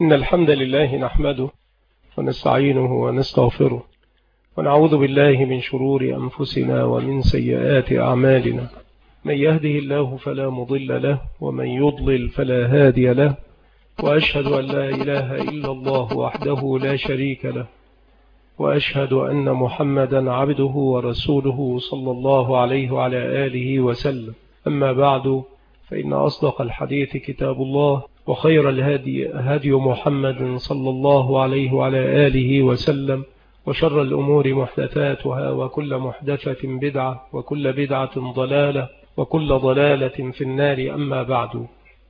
إن الحمد لله نحمده ونستعينه ونستغفره ونعوذ بالله من شرور أنفسنا ومن سيئات أعمالنا. من يهده الله فلا مضل له ومن يضلل فلا هادي له، وأشهد أن لا إله إلا الله وحده لا شريك له، وأشهد أن محمدا عبده ورسوله صلى الله عليه وعلى آله وسلم. أما بعد، فإن أصدق الحديث كتاب الله، وخير الهدي هدي محمد صلى الله عليه وعلى آله وسلم، وشر الأمور محدثاتها، وكل محدثة بدعة، وكل بدعة ضلالة، وكل ضلالة في النار. أما بعد،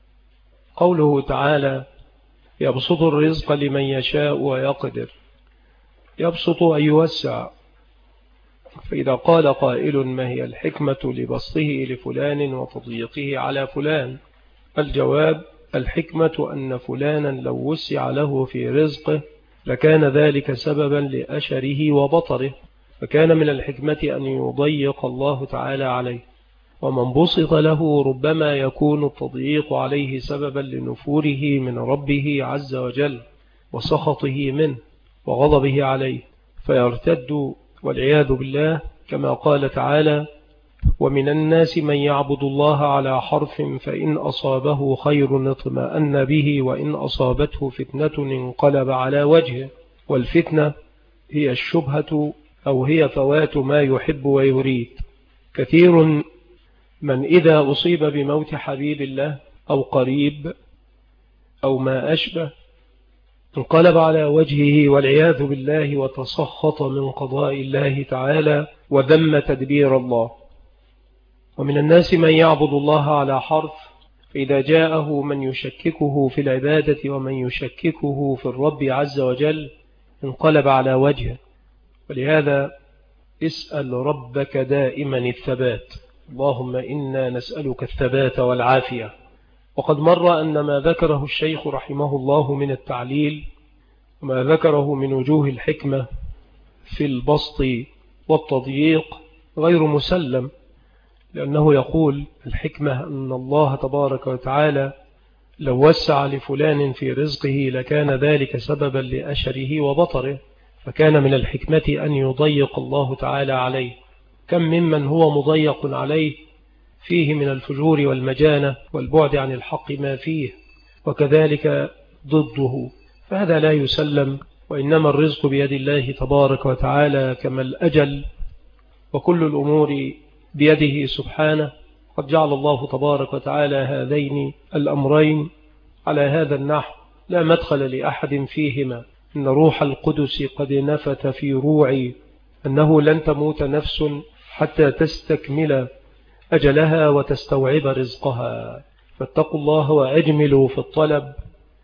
قوله تعالى: يبسط الرزق لمن يشاء ويقدر. يبسط أي يوسع. فإذا قال قائل: ما هي الحكمة لبسطه لفلان وتضييقه على فلان؟ الجواب: الحكمة أن فلانا لو وسع له في رزقه لكان ذلك سببا لأشره وبطره، فكان من الحكمة أن يضيق الله تعالى عليه. ومن بسط له ربما يكون التضييق عليه سببا لنفوره من ربه عز وجل وسخطه منه وغضبه عليه، فيرتد والعياذ بالله، كما قال تعالى: ومن الناس من يعبد الله على حرف فإن أصابه خير اطمأن به وإن أصابته فتنة انقلب على وجهه. والفتنة هي الشبهة أو هي فوات ما يحب ويريد. كثير من إذا أصيب بموت حبيب الله أو قريب أو ما أشبه انقلب على وجهه والعياذ بالله، وتسخط من قضاء الله تعالى وذم تدبير الله. ومن الناس من يعبد الله على حرف، فإذا جاءه من يشككه في العبادة ومن يشككه في الرب عز وجل انقلب على وجهه. ولهذا اسأل ربك دائما الثبات. اللهم إنا نسألك الثبات والعافية. وقد مر أن ما ذكره الشيخ رحمه الله من التعليل وما ذكره من وجوه الحكمة في البسط والتضييق غير مسلم، لأنه يقول: الحكمة أن الله تبارك وتعالى لو وسع لفلان في رزقه لكان ذلك سببا لأشره وبطره، فكان من الحكمة أن يضيق الله تعالى عليه. كم ممن هو مضيق عليه فيه من الفجور والمجانة والبعد عن الحق ما فيه، وكذلك ضده، فهذا لا يسلم. وإنما الرزق بيد الله تبارك وتعالى كما الأجل، وكل الأمور بيده سبحانه. قد جعل الله تبارك وتعالى هذين الأمرين على هذا النحو: لا مدخل لأحد فيهما. إن روح القدس قد نفث في روعي أنه لن تموت نفس حتى تستكمل أجلها وتستوعب رزقها، فاتقوا الله وأجملوا في الطلب،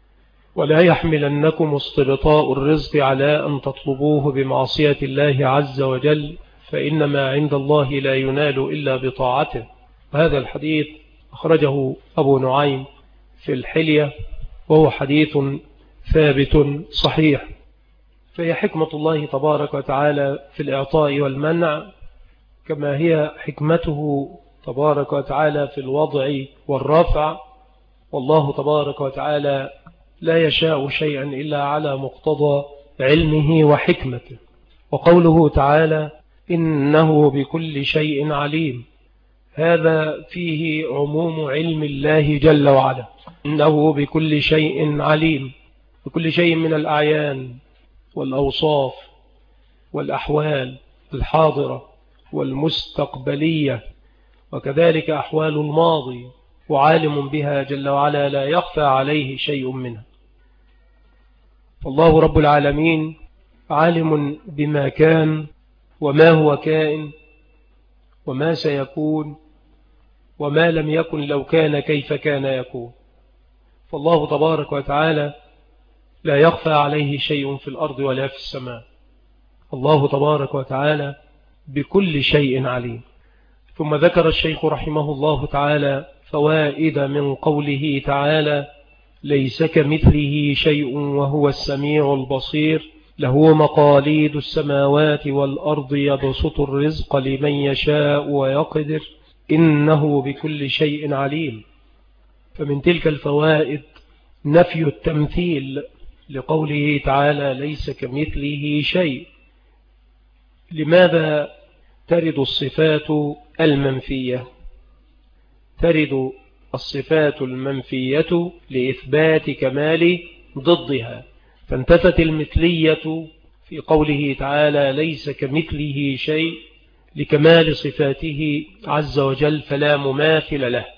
ولا يحملنكم استبطاء الرزق على أن تطلبوه بمعصية الله عز وجل، فإنما عند الله لا ينال إلا بطاعته. وهذا الحديث أخرجه أبو نعيم في الحلية، وهو حديث ثابت صحيح. فهي حكمة الله تبارك وتعالى في الإعطاء والمنع، كما هي حكمته تبارك وتعالى في الوضع والرفع. والله تبارك وتعالى لا يشاء شيئا إلا على مقتضى علمه وحكمته. وقوله تعالى: إنه بكل شيء عليم، هذا فيه عموم علم الله جل وعلا. إنه بكل شيء عليم، بكل شيء من الأعيان والأوصاف والأحوال الحاضرة والمستقبلية، وكذلك أحوال الماضي، وعالم بها جل وعلا لا يخفى عليه شيء منها. فالله رب العالمين عالم بما كان وما هو كائن وما سيكون وما لم يكن لو كان كيف كان يكون. فالله تبارك وتعالى لا يخفى عليه شيء في الأرض ولا في السماء. الله تبارك وتعالى بكل شيء عليم. ثم ذكر الشيخ رحمه الله تعالى فوائد من قوله تعالى: ليس كمثله شيء وهو السميع البصير، له مقاليد السماوات والأرض يبسط الرزق لمن يشاء ويقدر، إنه بكل شيء عليم. فمن تلك الفوائد نفي التمثيل لقوله تعالى ليس كمثله شيء. لماذا ترد الصفات المنفية؟ ترد الصفات المنفية لإثبات كمال ضدها، فانتفت المثلية في قوله تعالى ليس كمثله شيء لكمال صفاته عز وجل، فلا مماثل له،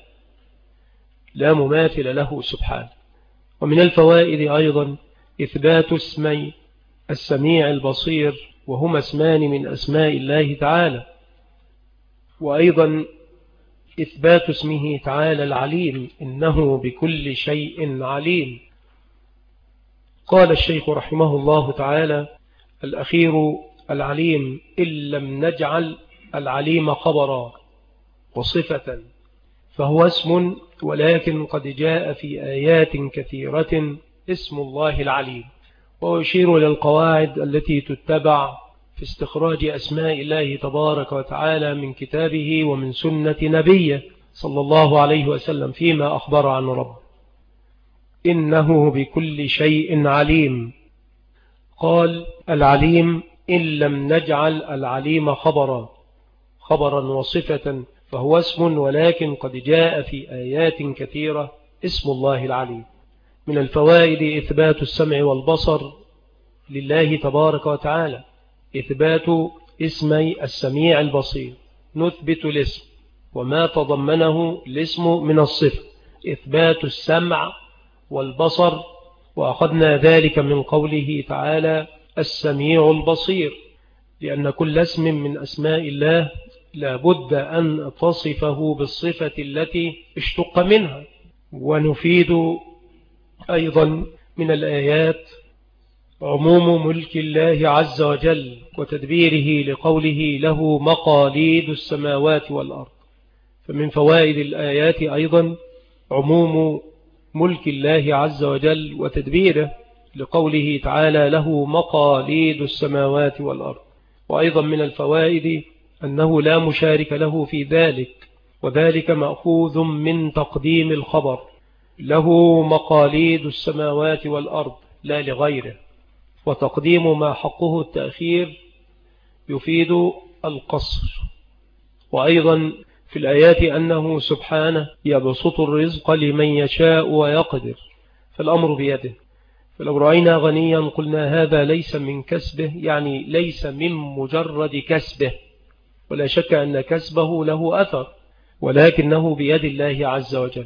لا مماثل له سبحانه. ومن الفوائد أيضا إثبات اسمي السميع البصير، وهما اسمان من أسماء الله تعالى، وأيضا إثبات اسمه تعالى العليم، إنه بكل شيء عليم. قال الشيخ رحمه الله تعالى الأخير العليم إن لم نجعل العليم خبرا وصفة، فهو اسم ولكن قد جاء في آيات كثيرة اسم الله العليم. ويشير للقواعد التي تتبع في استخراج أسماء الله تبارك وتعالى من كتابه ومن سنة نبيه صلى الله عليه وسلم فيما أخبر عن رب، إنه بكل شيء عليم. قال العليم إن لم نجعل العليم خبرا وصفة، فهو اسم ولكن قد جاء في آيات كثيرة اسم الله العليم. من الفوائد إثبات السمع والبصر لله تبارك وتعالى، إثبات اسمي السميع البصير، نثبت الاسم وما تضمنه الاسم من الصفة، إثبات السمع والبصر، وأخذنا ذلك من قوله تعالى السميع البصير، لأن كل اسم من أسماء الله لا بد أن تصفه بالصفة التي اشتق منها. ونفيد أيضا من الآيات عموم ملك الله عز وجل وتدبيره لقوله له مقاليد السماوات والأرض. فمن فوائد الآيات أيضا عموم ملك الله عز وجل وتدبيره لقوله تعالى له مقاليد السماوات والأرض. وأيضا من الفوائد أنه لا مشارك له في ذلك، وذلك مأخوذ من تقديم الخبر له مقاليد السماوات والأرض لا لغيره، وتقديم ما حقه التأخير يفيد القصر. وأيضا في الآيات أنه سبحانه يبسط الرزق لمن يشاء ويقدر، فالأمر بيده. فلو رأينا غنيا قلنا هذا ليس من كسبه، يعني ليس من مجرد كسبه، ولا شك أن كسبه له أثر، ولكنه بيد الله عز وجل.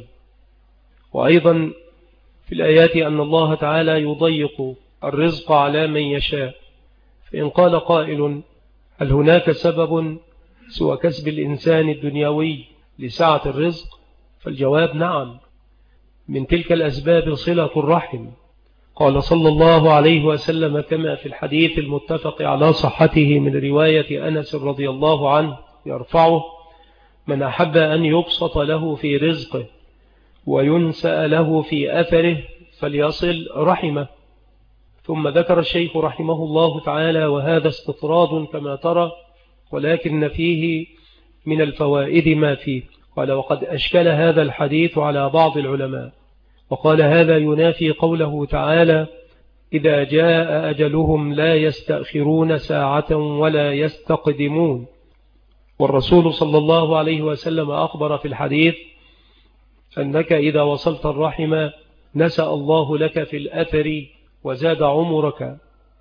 وأيضا في الآيات أن الله تعالى يضيق الرزق على من يشاء. فإن قال قائل هل هناك سبب سوى كسب الإنسان الدنيوي لسعة الرزق؟ فالجواب نعم، من تلك الأسباب صلة الرحم. قال صلى الله عليه وسلم كما في الحديث المتفق على صحته من رواية أنس رضي الله عنه يرفعه: من أحب أن يبسط له في رزقه وينسأ له في أثره فليصل رحمه. ثم ذكر الشيخ رحمه الله تعالى، وهذا استطراد كما ترى، ولكن فيه من الفوائد ما فيه. قال وقد أشكل هذا الحديث على بعض العلماء، وقال هذا ينافي قوله تعالى إذا جاء أجلهم لا يستأخرون ساعة ولا يستقدمون. والرسول صلى الله عليه وسلم أخبر في الحديث أنك إذا وصلت الرحم نسأ الله لك في الأثر وزاد عمرك،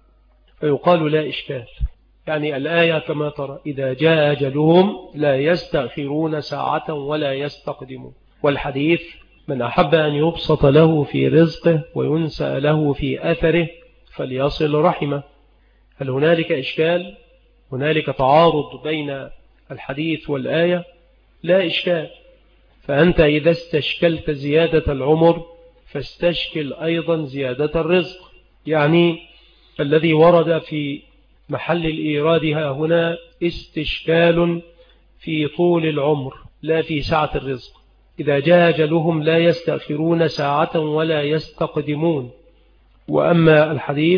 فيقال لا إشكال. يعني الآية كما ترى إذا جاء أجلهم لا يستأخرون ساعة ولا يستقدمون، والحديث من أحب أن يبسط له في رزقه وينسأ له في أثره فليصل رحمه. هل هنالك إشكال؟ هنالك تعارض بين الحديث والآية؟ لا إشكال. فأنت إذا استشكلت زيادة العمر فاستشكل أيضا زيادة الرزق، يعني الذي ورد في محل الإيراد هنا استشكال في طول العمر لا في سعة الرزق. إذا جاء أجلهم لا يستأخرون ساعة ولا يستقدمون. وأما الحديث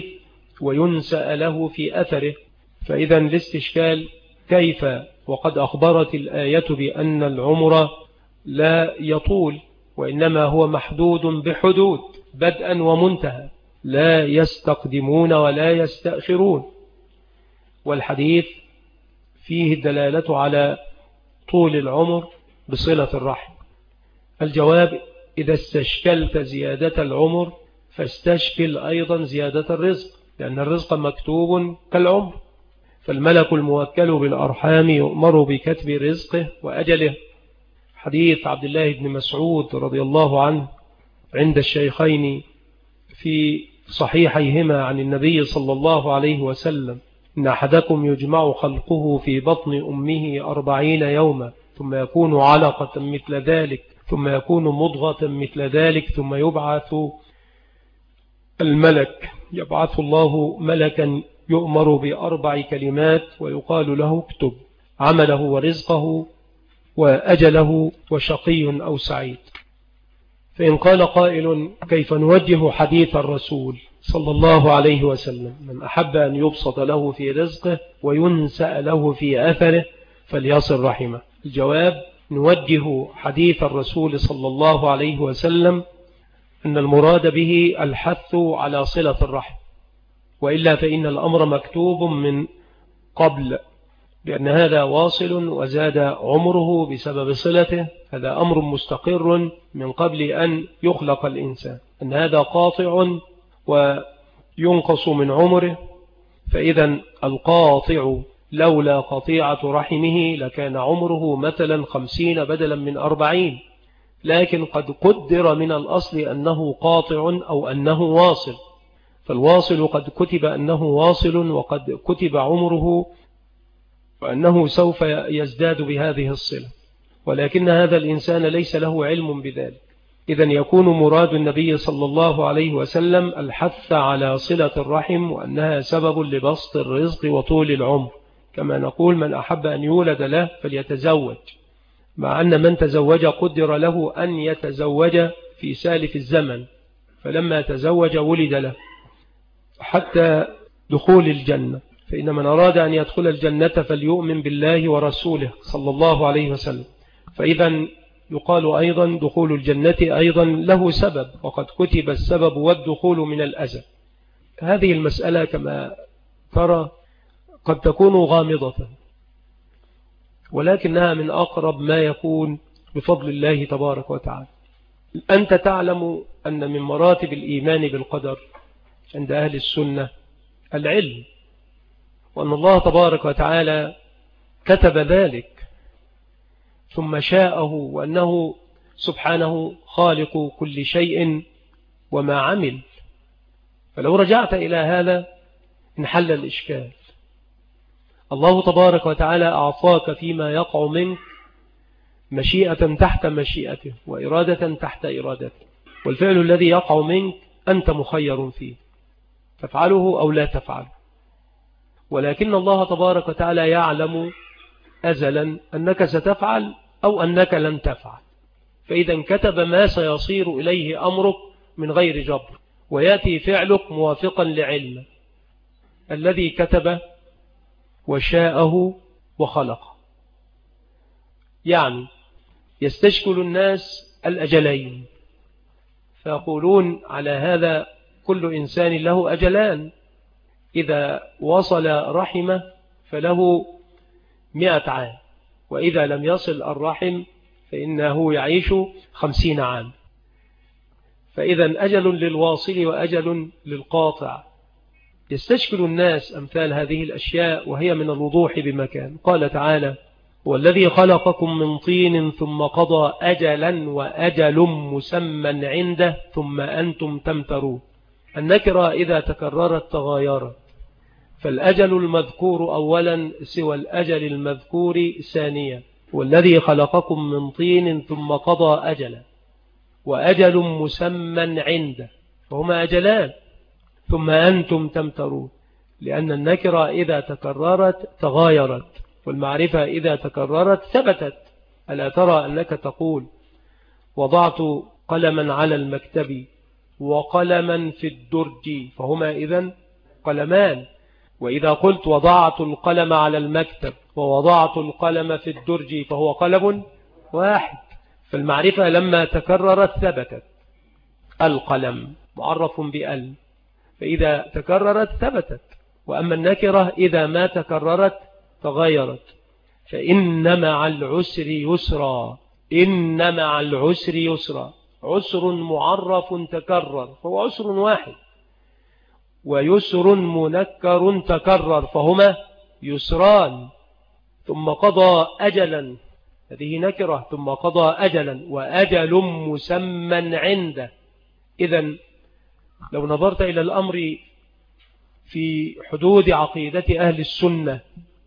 وينسأ له في أثره، فإذا الاستشكال كيف وقد أخبرت الآية بأن العمر لا يطول، وإنما هو محدود بحدود بدءا ومنتهى، لا يستقدمون ولا يستأخرون. والحديث فيه الدلالة على طول العمر بصلة الرحم. الجواب: إذا استشكلت زيادة العمر فاستشكل أيضا زيادة الرزق، لأن الرزق مكتوب كالعمر، فالملك الموكل بالأرحام يؤمر بكتب رزقه وأجله. حديث عبد الله بن مسعود رضي الله عنه عند الشيخين في صحيحيهما عن النبي صلى الله عليه وسلم: إن أحدكم يجمع خلقه في بطن أمه 40 يوما ثم يكون علقة مثل ذلك ثم يكون مضغة مثل ذلك ثم يبعث الله ملكا يؤمر ب4 كلمات ويقال له: اكتب عمله ورزقه وأجله وشقي أو سعيد. فإن قال قائل: كيف نوجه حديث الرسول صلى الله عليه وسلم: من أحب أن يبسط له في رزقه وينسأ له في أثره فليصل رحمه. الجواب: نوجه حديث الرسول صلى الله عليه وسلم أن المراد به الحث على صلة الرحم، وإلا فإن الأمر مكتوب من قبل، لأن هذا واصل وزاد عمره بسبب صلته، هذا أمر مستقر من قبل أن يخلق الإنسان، أن هذا قاطع وينقص من عمره. فإذا القاطع لولا قطيعة رحمه لكان عمره مثلا 50 بدلا من 40، لكن قد قدر من الأصل أنه قاطع أو أنه واصل، فالواصل قد كتب أنه واصل وقد كتب عمره وأنه سوف يزداد بهذه الصلة، ولكن هذا الإنسان ليس له علم بذلك. إذن يكون مراد النبي صلى الله عليه وسلم الحث على صلة الرحم، وأنها سبب لبسط الرزق وطول العمر، كما نقول: من أحب أن يولد له فليتزوج، مع أن من تزوج قدر له أن يتزوج في سالف الزمن، فلما تزوج ولد له حتى دخول الجنة. فإن من أراد أن يدخل الجنة فليؤمن بالله ورسوله صلى الله عليه وسلم. فإذا يقال أيضا دخول الجنة أيضا له سبب، وقد كتب السبب والدخول من الأزل. هذه المسألة كما ترى قد تكون غامضة، ولكنها من أقرب ما يكون بفضل الله تبارك وتعالى. أنت تعلم أن من مراتب الإيمان بالقدر عند أهل السنة العلم، وأن الله تبارك وتعالى كتب ذلك ثم شاءه، وأنه سبحانه خالق كل شيء وما عمل. فلو رجعت إلى هذا انحل الإشكال. الله تبارك وتعالى أعطاك فيما يقع منك مشيئة تحت مشيئته وإرادة تحت إرادته، والفعل الذي يقع منك أنت مخير فيه، تفعله أو لا تفعله، ولكن الله تبارك وتعالى يعلم أزلا أنك ستفعل أو أنك لن تفعل، فإذا كتب ما سيصير إليه أمرك من غير جبر، ويأتي فعلك موافقا لعلمه الذي كتب وشاءه وخلقه. يعني يستشكل الناس الأجلين، فيقولون على هذا: كل إنسان له أجلان، إذا وصل رحمه فله 100 عام، وإذا لم يصل الرحم فإنه يعيش 50 عام. فإذا أجل للواصل وأجل للقاطع. يستشكل الناس أمثال هذه الأشياء، وهي من الوضوح بمكان. قال تعالى: والذي خلقكم من طين ثم قضى أجلا وأجل مسمى عنده ثم أنتم تمترون. النكرة إذا تكررت تغايرت، فالأجل المذكور أولا سوى الأجل المذكور ثانيا. والذي خلقكم من طين ثم قضى أجلا وأجل مسمى عنده، فهما أجلان. ثم أنتم تمترون، لأن النكرة إذا تكررت تغايرت، والمعرفة إذا تكررت ثبتت. ألا ترى أنك تقول: وضعت قلما على المكتب وقلما في الدرج، فهما إذن قلمان. وإذا قلت وضعت القلم على المكتب ووضعت القلم في الدرج فهو قلم واحد. فالمعرفة لما تكررت ثبتت. القلم معرف بأل، فإذا تكررت ثبتت، وأما النكرة إذا ما تكررت تغيرت. فإن مع العسر يسرا، إن مع العسر يسرا، عسر معرف تكرر فهو عسر واحد، ويسر منكر تكرر فهما يسران. ثم قضى أجلا، هذه نكرة، ثم قضى أجلا وأجل مسمى عنده. إذن لو نظرت إلى الأمر في حدود عقيدة أهل السنة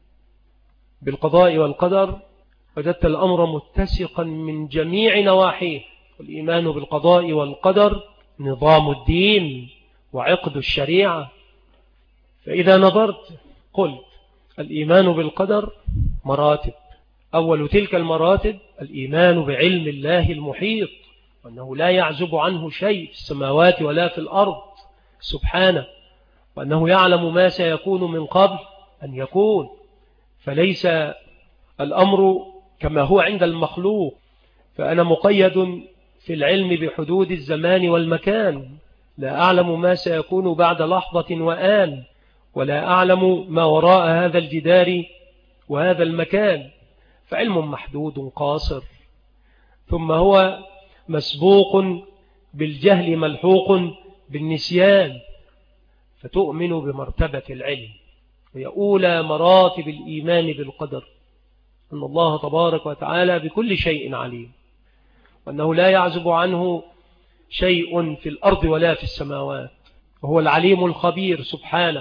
بالقضاء والقدر وجدت الأمر متسقا من جميع نواحيه. والإيمان بالقضاء والقدر نظام الدين وعقد الشريعة. فإذا نظرت قلت الإيمان بالقدر مراتب، أول تلك المراتب الإيمان بعلم الله المحيط، وأنه لا يعزب عنه شيء في السماوات ولا في الأرض سبحانه، وأنه يعلم ما سيكون من قبل أن يكون، فليس الأمر كما هو عند المخلوق. فأنا مقيد في العلم بحدود الزمان والمكان، لا أعلم ما سيكون بعد لحظة وآن، ولا أعلم ما وراء هذا الجدار وهذا المكان، فعلم محدود قاصر. ثم هو مسبوق بالجهل ملحوق بالنسيان، فتؤمن بمرتبة العلم، وهي أولى مراتب الإيمان بالقدر، أن الله تبارك وتعالى بكل شيء عليم، وأنه لا يعزب عنه شيء في الأرض ولا في السماوات، وهو العليم الخبير سبحانه.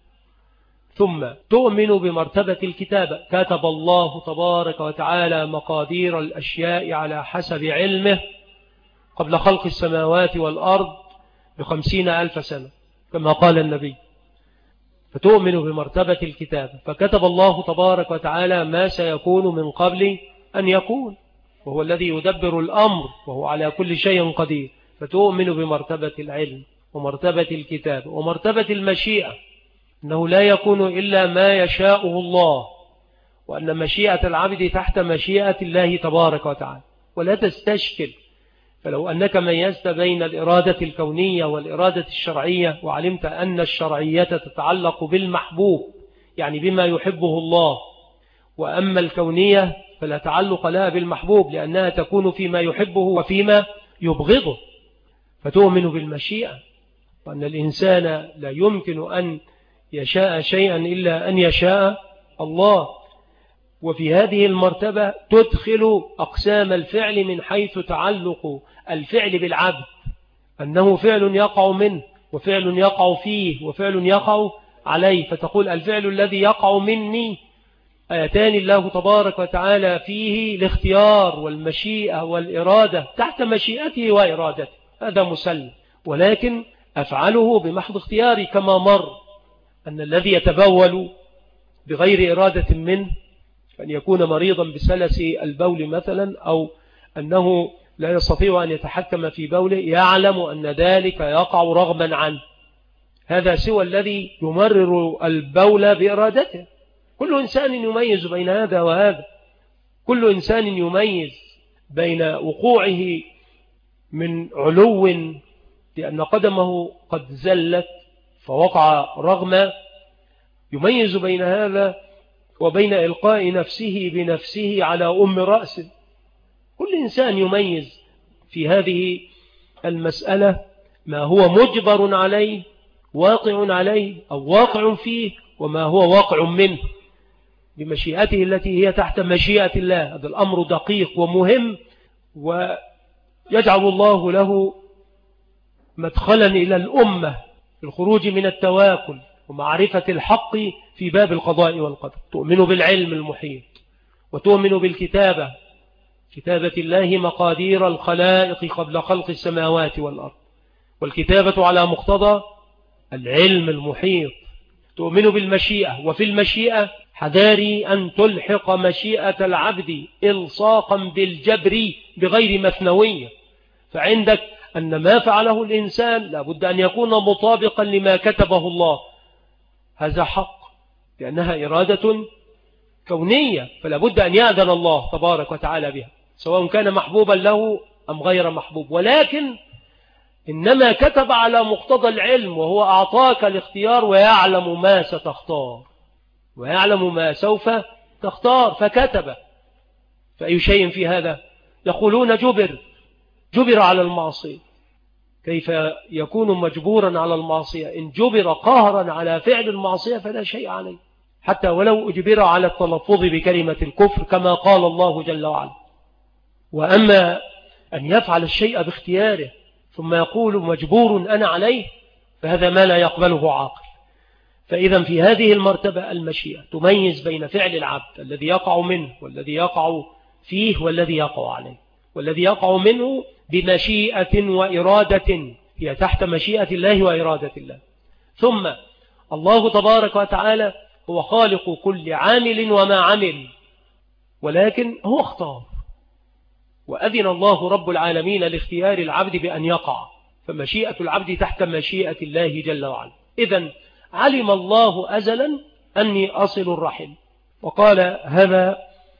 ثم تؤمن بمرتبة الكتابة، كتب الله تبارك وتعالى مقادير الأشياء على حسب علمه قبل خلق السماوات والأرض ب50,000 سنة كما قال النبي. فتؤمن بمرتبة الكتابة، فكتب الله تبارك وتعالى ما سيكون من قبل أن يكون، وهو الذي يدبر الأمر وهو على كل شيء قدير. فتؤمن بمرتبة العلم ومرتبة الكتاب ومرتبة المشيئة، أنه لا يكون إلا ما يشاءه الله، وأن مشيئة العبد تحت مشيئة الله تبارك وتعالى ولا تستشكل. فلو أنك ميزت بين الإرادة الكونية والإرادة الشرعية وعلمت أن الشرعية تتعلق بالمحبوب يعني بما يحبه الله، وأما الكونية فلا تعلق لها بالمحبوب لأنها تكون فيما يحبه وفيما يبغضه. فتؤمن بالمشيئة، وأن الإنسان لا يمكن أن يشاء شيئا إلا أن يشاء الله. وفي هذه المرتبة تدخل أقسام الفعل من حيث تعلق الفعل بالعبد، أنه فعل يقع منه وفعل يقع فيه وفعل يقع عليه. فتقول الفعل الذي يقع مني آيتان الله تبارك وتعالى فيه الاختيار والمشيئة والإرادة تحت مشيئته وإرادته، هذا مسلم، ولكن أفعله بمحض اختياري كما مر أن الذي يتبول بغير إرادة منه، أن يكون مريضا بسلس البول مثلا، أو أنه لا يستطيع أن يتحكم في بوله، يعلم أن ذلك يقع رغما عنه، هذا سوى الذي يمرر البول بإرادته. كل إنسان يميز بين هذا وهذا، كل إنسان يميز بين وقوعه من علو لأن قدمه قد زلت فوقع رغما، يميز بين هذا وبين إلقاء نفسه بنفسه على أم رأسه. كل إنسان يميز في هذه المسألة ما هو مجبر عليه واقع عليه أو واقع فيه، وما هو واقع منه بمشيئته التي هي تحت مشيئة الله. هذا الأمر دقيق ومهم، ويجعل الله له مدخلا إلى الأمة في الخروج من التواكل ومعرفة الحق في باب القضاء والقدر. تؤمن بالعلم المحيط، وتؤمن بالكتابة، كتابة الله مقادير الخلائق قبل خلق السماوات والأرض، والكتابة على مقتضى العلم المحيط. تؤمن بالمشيئة، وفي المشيئة حذاري أن تلحق مشيئة العبد إلصاقا بالجبر بغير مثنوية، فعندك أن ما فعله الإنسان لابد أن يكون مطابقا لما كتبه الله، هذا حق لأنها إرادة كونية، فلا بد أن يأذن الله تبارك وتعالى بها، سواء كان محبوبا له أم غير محبوب. ولكن إنما كتب على مقتضى العلم، وهو أعطاك الاختيار ويعلم ما ستختار ويعلم ما سوف تختار فكتب. فأي شيء في هذا؟ يقولون جبر على المعصية. كيف يكون مجبورا على المعصية؟ إن جبر قهرا على فعل المعصية فلا شيء عليه، حتى ولو أجبر على التلفظ بكلمة الكفر كما قال الله جل وعلا. وأما أن يفعل الشيء باختياره ثم يقول مجبور أنا عليه، فهذا ما لا يقبله عاقل. فإذا في هذه المرتبة المشيئة تميز بين فعل العبد الذي يقع منه والذي يقع فيه والذي يقع عليه. والذي يقع منه بمشيئة وإرادة، هي تحت مشيئة الله وإرادة الله. ثم الله تبارك وتعالى هو خالق كل عامل وما عمل، ولكن هو اختار، وأذن الله رب العالمين لاختيار العبد بأن يقع، فمشيئة العبد تحت مشيئة الله جل وعلا. إذن علم الله أزلا أني أصل الرحم، وقال هذا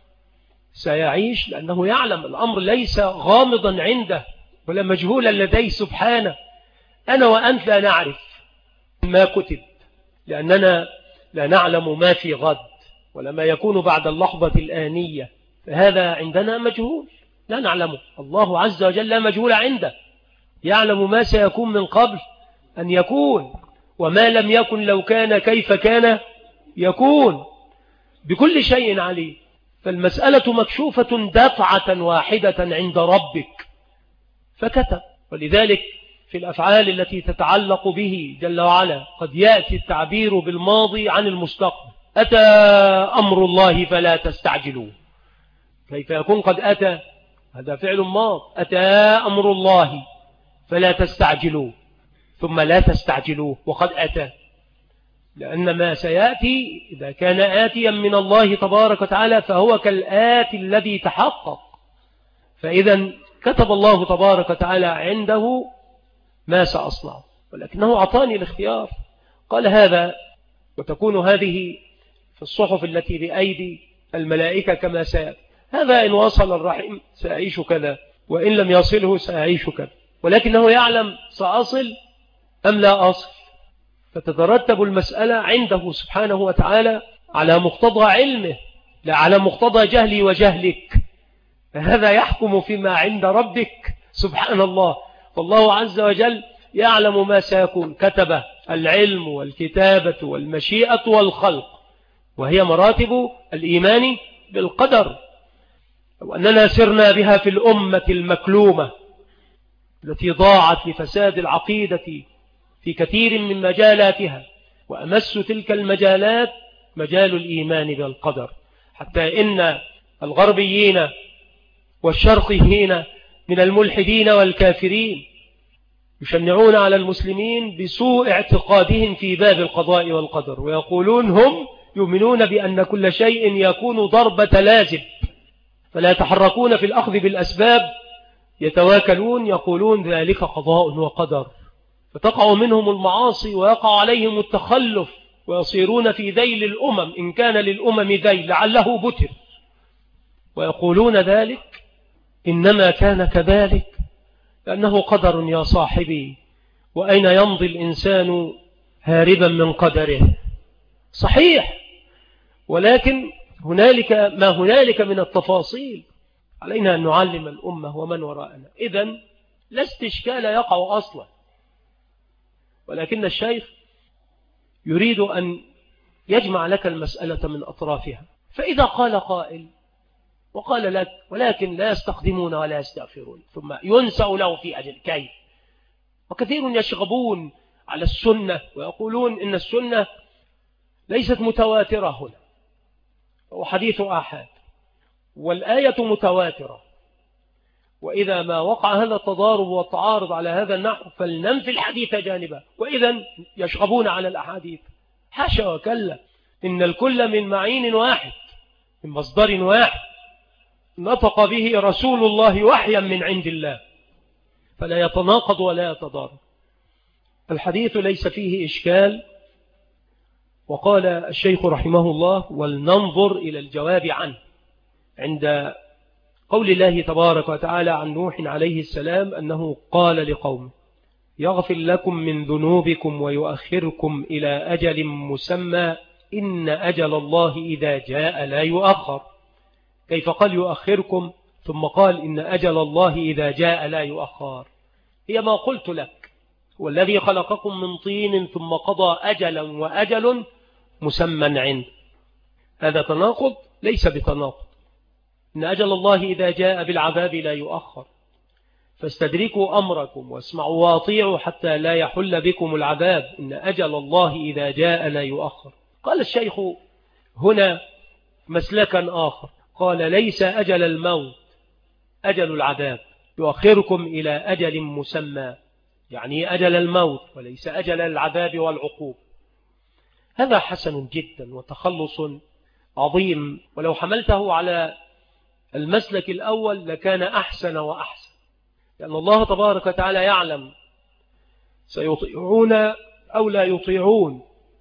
سيعيش، لأنه يعلم الأمر ليس غامضا عنده ولا مجهولا لديه سبحانه. أنا وأنت لا نعرف ما كتب، لأننا لا نعلم ما في غد ولا ما يكون بعد اللحظة الآنية، فهذا عندنا مجهول لا نعلمه. الله عز وجل لا مجهول عنده، يعلم ما سيكون من قبل أن يكون، وما لم يكن لو كان كيف كان يكون، بكل شيء عليه. فالمسألة مكشوفة دفعة واحدة عند ربك فكتب. ولذلك في الأفعال التي تتعلق به جل وعلا قد يأتي التعبير بالماضي عن المستقبل. أتى أمر الله فلا تستعجلوه. كيف يكون قد أتى؟ هذا فعل ماض. أتى أمر الله فلا تستعجلوه، ثم لا تستعجلوه وقد أتى، لأن ما سيأتي إذا كان آتيا من الله تبارك وتعالى فهو كالآتي الذي تحقق. فإذا كتب الله تبارك وتعالى عنده ما سأصنع، ولكنه أعطاني الاختيار. قال هذا، وتكون هذه في الصحف التي بأيدي الملائكة كما سيأتي. هذا إن وصل الرحم سأعيش كذا، وإن لم يصله سأعيش كذا، ولكنه يعلم سأصل أم لا أصل. فتترتب المسألة عنده سبحانه وتعالى على مقتضى علمه، لا على مقتضى جهلي وجهلك. فهذا يحكم فيما عند ربك سبحان الله. والله عز وجل يعلم ما سيكون، كتب العلم والكتابة والمشيئة والخلق، وهي مراتب الإيمان بالقدر. وأننا سرنا بها في الأمة المكلومة التي ضاعت لفساد العقيدة في كثير من مجالاتها، وأمس تلك المجالات مجال الإيمان بالقدر، حتى إن الغربيين والشرقيين من الملحدين والكافرين يشنعون على المسلمين بسوء اعتقادهم في باب القضاء والقدر، ويقولون هم يؤمنون بأن كل شيء يكون ضربة لازم، فلا يتحركون في الأخذ بالأسباب، يتواكلون، يقولون ذلك قضاء وقدر، فتقع منهم المعاصي ويقع عليهم التخلف، ويصيرون في ذيل الأمم إن كان للأمم ذيل لعله بتر. ويقولون ذلك إنما كان كذلك لأنه قدر يا صاحبي، وأين يمضي الإنسان هاربا من قدره. صحيح، ولكن هنالك ما هنالك من التفاصيل علينا أن نعلم الأمة ومن وراءنا. إذن لا استشكال يقع أصلا، ولكن الشيخ يريد أن يجمع لك المسألة من أطرافها. فإذا قال قائل وقال لك ولكن لا يستخدمون ولا يستغفرون، ثم ينسأ له في أجل كيف؟ وكثير يشغبون على السنة ويقولون إن السنة ليست متواترة هنا، وحديث آحاد، والآية متواترة، وإذا ما وقع هذا التضارب والتعارض على هذا النحو فلننفي الحديث جانبا، وإذا يشغبون على الأحاديث. حاشا وكلا، إن الكل من معين واحد، من مصدر واحد نطق به رسول الله وحيا من عند الله، فلا يتناقض ولا يتضارب. الحديث ليس فيه إشكال. وقال الشيخ رحمه الله ولننظر إلى الجواب عنه عند قول الله تبارك وتعالى عن نوح عليه السلام أنه قال لقومه يغفر لكم من ذنوبكم ويؤخركم إلى أجل مسمى إن أجل الله إذا جاء لا يؤخر. كيف قال يؤخركم ثم قال إن أجل الله إذا جاء لا يؤخر؟ هي ما قلت لك، والذي خلقكم من طين ثم قضى أجلا وأجل مسمى عنده. هذا تناقض؟ ليس بتناقض. إن أجل الله إذا جاء بالعذاب لا يؤخر، فاستدركوا أمركم واسمعوا واطيعوا حتى لا يحل بكم العذاب إن أجل الله إذا جاء لا يؤخر. قال الشيخ هنا مسلكا آخر، قال ليس أجل الموت أجل العذاب، يؤخركم إلى أجل مسمى، يعني أجل الموت وليس أجل العذاب والعقوب. هذا حسن جدا وتخلص عظيم، ولو حملته على المسلك الأول لكان أحسن وأحسن، لأن الله تبارك وتعالى يعلم سيطيعون أو لا يطيعون،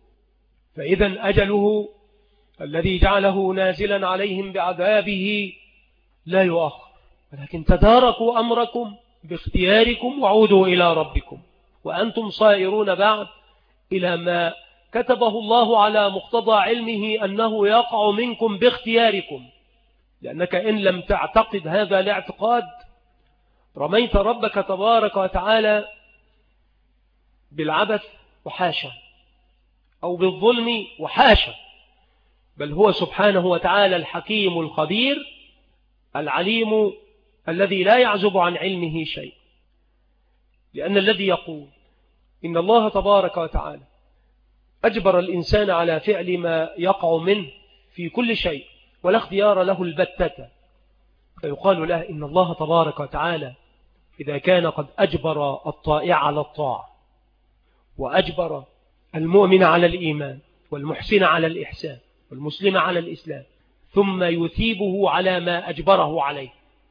فإذا أجله الذي جعله نازلا عليهم بعذابه لا يؤخر، ولكن تداركوا أمركم باختياركم وعودوا إلى ربكم وأنتم صائرون بعد إلى ما كتبه الله على مقتضى علمه أنه يقع منكم باختياركم، لأنك إن لم تعتقد هذا الاعتقاد رميت ربك تبارك وتعالى بالعبث وحاشا، أو بالظلم وحاشا، بل هو سبحانه وتعالى الحكيم الخبير العليم الذي لا يعزب عن علمه شيء. لأن الذي يقول إن الله تبارك وتعالى أجبر الإنسان على فعل ما يقع منه في كل شيء ولا اختيار له البتة، فيقال له إن الله تبارك وتعالى إذا كان قد أجبر الطائع على الطاعة وأجبر المؤمن على الإيمان والمحسن على الإحسان والمسلم على الإسلام ثم يثيبه على ما أجبره عليه،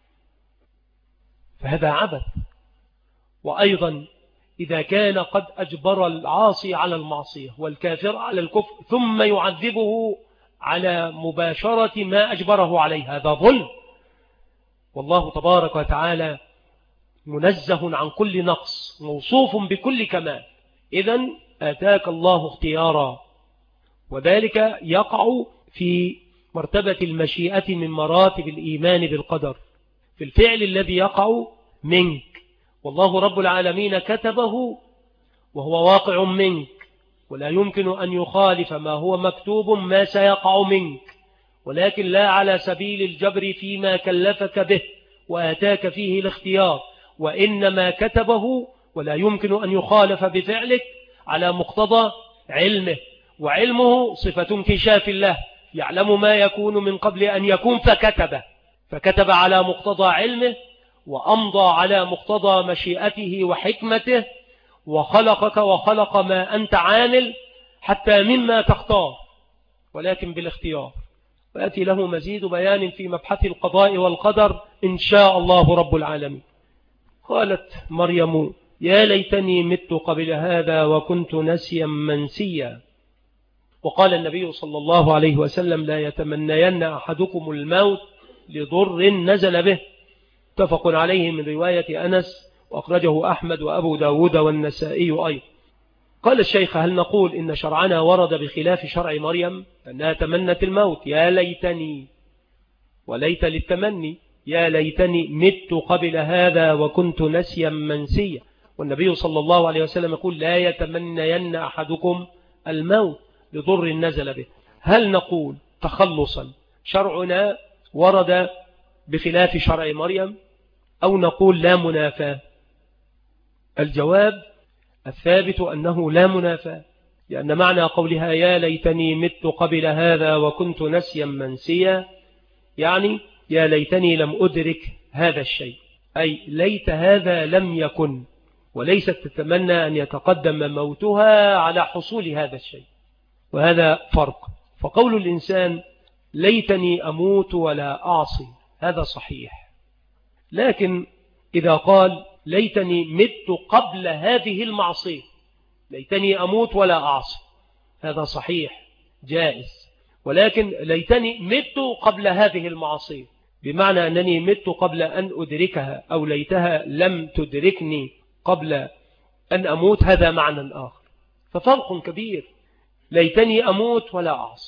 فهذا عبث. وأيضا إذا كان قد أجبر العاصي على المعصية والكافر على الكفر ثم يعذبه على مباشرة ما أجبره عليه، هذا ظلم. والله تبارك وتعالى منزه عن كل نقص موصوف بكل كمال. إذن آتاك الله اختيارا، وذلك يقع في مرتبة المشيئة من مراتب الإيمان بالقدر، في الفعل الذي يقع منك، والله رب العالمين كتبه وهو واقع منك، ولا يمكن أن يخالف ما هو مكتوب ما سيقع منك، ولكن لا على سبيل الجبر فيما كلفك به وآتاك فيه الاختيار، وإنما كتبه ولا يمكن أن يخالف بفعلك على مقتضى علمه، وعلمه صفة انكشاف الله، يعلم ما يكون من قبل أن يكون فكتب على مقتضى علمه وأمضى على مقتضى مشيئته وحكمته، وخلقك وخلق ما أنت عامل حتى مما تختار، ولكن بالاختيار. ويأتي له مزيد بيان في مبحث القضاء والقدر إن شاء الله رب العالمين. قالت مريم يا ليتني مت قبل هذا وكنت نسيا منسيا. وقال النبي صلى الله عليه وسلم لا يتمنين أحدكم الموت لضر نزل به، اتفق عليه من رواية أنس، وأخرجه أحمد وأبو داود والنسائي أيضا. قال الشيخ هل نقول إن شرعنا ورد بخلاف شرع مريم أنها تمنت الموت؟ يا ليتني، وليت للتمني، يا ليتني مت قبل هذا وكنت نسيا منسيا. والنبي صلى الله عليه وسلم يقول لا يتمنين أحدكم الموت لضر نزل به. هل نقول تخلصا شرعنا ورد بخلاف شرع مريم أو نقول لا منافاة؟ الجواب الثابت أنه لا منافاة، لأن معنى قولها يا ليتني مت قبل هذا وكنت نسيا منسيا يعني يا ليتني لم أدرك هذا الشيء، أي ليت هذا لم يكن، وليست تتمنى أن يتقدم موتها على حصول هذا الشيء، وهذا فرق. فقول الإنسان ليتني أموت ولا أعصي هذا صحيح، لكن إذا قال ليتني مت قبل هذه المعصية، ليتني أموت ولا أعصي، هذا صحيح جائز. ولكن ليتني مت قبل هذه المعصية بمعنى أنني مت قبل أن أدركها، أو ليتها لم تدركني قبل أن أموت هذا معنى آخر، ففرق كبير. ليتني أموت ولا أعصي،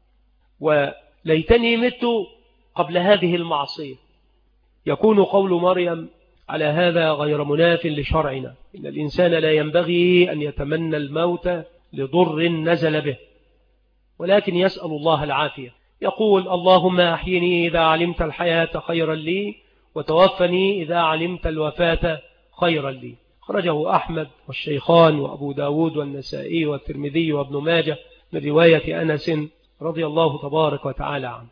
وليتني مت قبل هذه المعصية. يكون قول مريم على هذا غير مناف لشرعنا، إن الإنسان لا ينبغي أن يتمنى الموت لضر نزل به، ولكن يسأل الله العافية. يقول اللهم أحيني إذا علمت الحياة خيرا لي، وتوفني إذا علمت الوفاة خيرا لي. خرجه أحمد والشيخان وأبو داود والنسائي والترمذي وابن ماجه من رواية أنس رضي الله تبارك وتعالى عنه.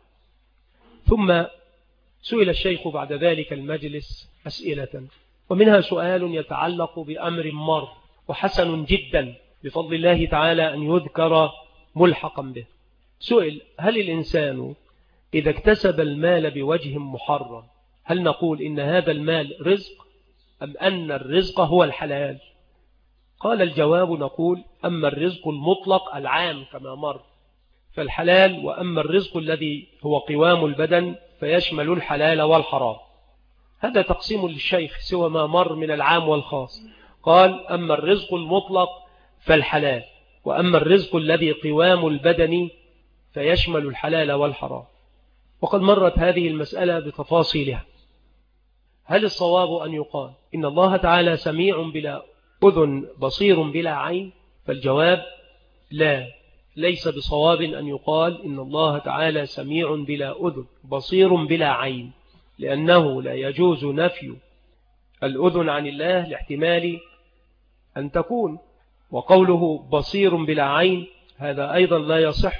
ثم سئل الشيخ بعد ذلك المجلس أسئلة، ومنها سؤال يتعلق بأمر مر وحسن جدا بفضل الله تعالى أن يذكر ملحقا به. سئل: هل الإنسان إذا اكتسب المال بوجه محرم هل نقول إن هذا المال رزق أم أن الرزق هو الحلال؟ قال: الجواب نقول: أما الرزق المطلق العام كما مر فالحلال، وأما الرزق الذي هو قوام البدن فيشمل الحلال والحرام. هذا تقسيم للشيخ سوى ما مر من العام والخاص. قال: أما الرزق المطلق فالحلال، وأما الرزق الذي قوام البدن فيشمل الحلال والحرام. وقد مرت هذه المسألة بتفاصيلها. هل الصواب أن يقال إن الله تعالى سميع بلا أذن بصير بلا عين؟ فالجواب لا، ليس بصواب أن يقال إن الله تعالى سميع بلا أذن بصير بلا عين، لأنه لا يجوز نفي الأذن عن الله لاحتمال أن تكون، وقوله بصير بلا عين هذا أيضا لا يصح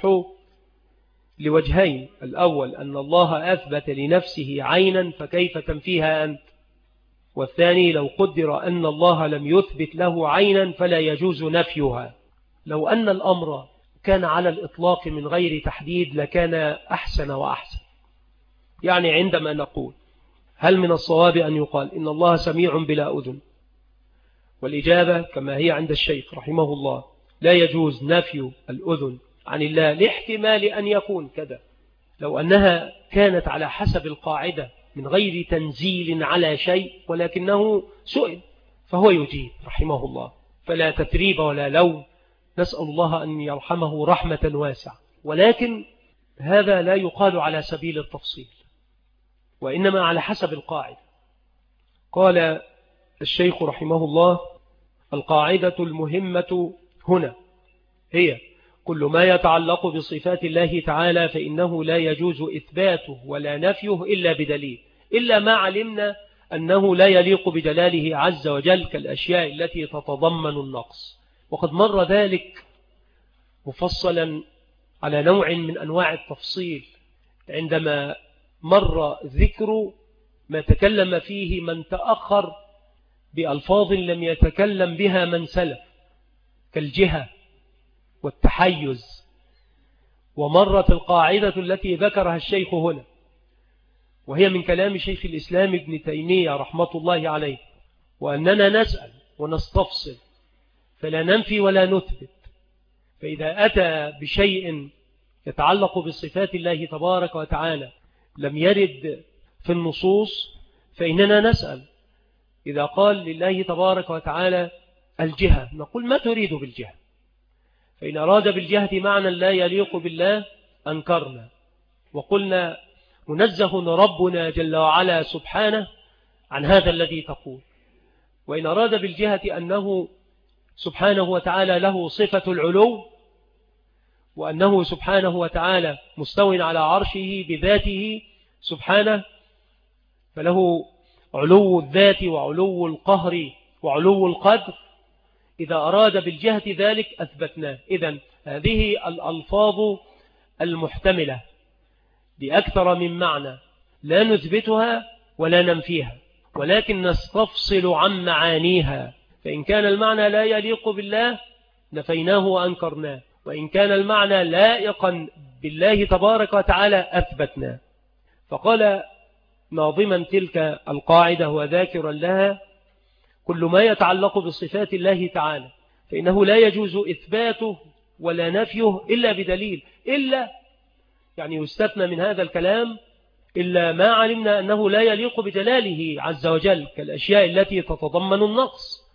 لوجهين: الأول أن الله أثبت لنفسه عينا فكيف تنفيها أنت؟ والثاني لو قدر أن الله لم يثبت له عينا فلا يجوز نفيها. لو أن الأمر كان على الإطلاق من غير تحديد لكان أحسن وأحسن. يعني عندما نقول هل من الصواب أن يقال إن الله سميع بلا أذن؟ والإجابة كما هي عند الشيخ رحمه الله: لا يجوز نفي الأذن عن الله لاحتمال أن يكون كذا. لو أنها كانت على حسب القاعدة من غير تنزيل على شيء ولكنه سئل فهو يجيب رحمه الله، فلا تثريب ولا لوم، نسأل الله أن يرحمه رحمة واسعة. ولكن هذا لا يقال على سبيل التفصيل، وإنما على حسب القاعدة. قال الشيخ رحمه الله: القاعدة المهمة هنا هي كل ما يتعلق بصفات الله تعالى فإنه لا يجوز إثباته ولا نفيه إلا بدليل، إلا ما علمنا أنه لا يليق بجلاله عز وجل كالأشياء التي تتضمن النقص. وقد مر ذلك مفصلا على نوع من أنواع التفصيل عندما مر ذكر ما تكلم فيه من تأخر بألفاظ لم يتكلم بها من سلف كالجهة والتحيز. ومرت القاعدة التي ذكرها الشيخ هنا، وهي من كلام شيخ الإسلام ابن تيمية رحمة الله عليه، وأننا نسأل ونستفصل فلا ننفي ولا نثبت. فإذا أتى بشيء يتعلق بصفات الله تبارك وتعالى لم يرد في النصوص فإننا نسأل. إذا قال لله تبارك وتعالى الجهة نقول: ما تريد بالجهة؟ فإن أراد بالجهة معنى لا يليق بالله أنكرنا وقلنا: منزه ربنا جل وعلا سبحانه عن هذا الذي تقول. وإن أراد بالجهة أنه سبحانه وتعالى له صفة العلو، وأنه سبحانه وتعالى مستوٍ على عرشه بذاته سبحانه، فله علو الذات وعلو القهر وعلو القدر، إذا أراد بالجهة ذلك أثبتناه. إذن هذه الألفاظ المحتملة بأكثر من معنى لا نثبتها ولا ننفيها، ولكن نستفصل عن معانيها. فإن كان المعنى لا يليق بالله نفيناه وأنكرناه، وإن كان المعنى لائقا بالله تبارك وتعالى أثبتناه. فقال ناظما تلك القاعدة وذاكرا لها: كل ما يتعلق بصفات الله تعالى فإنه لا يجوز إثباته ولا نفيه إلا بدليل، إلا يعني يستثنى من هذا الكلام إلا ما علمنا أنه لا يليق بجلاله عز وجل كالأشياء التي تتضمن النقص،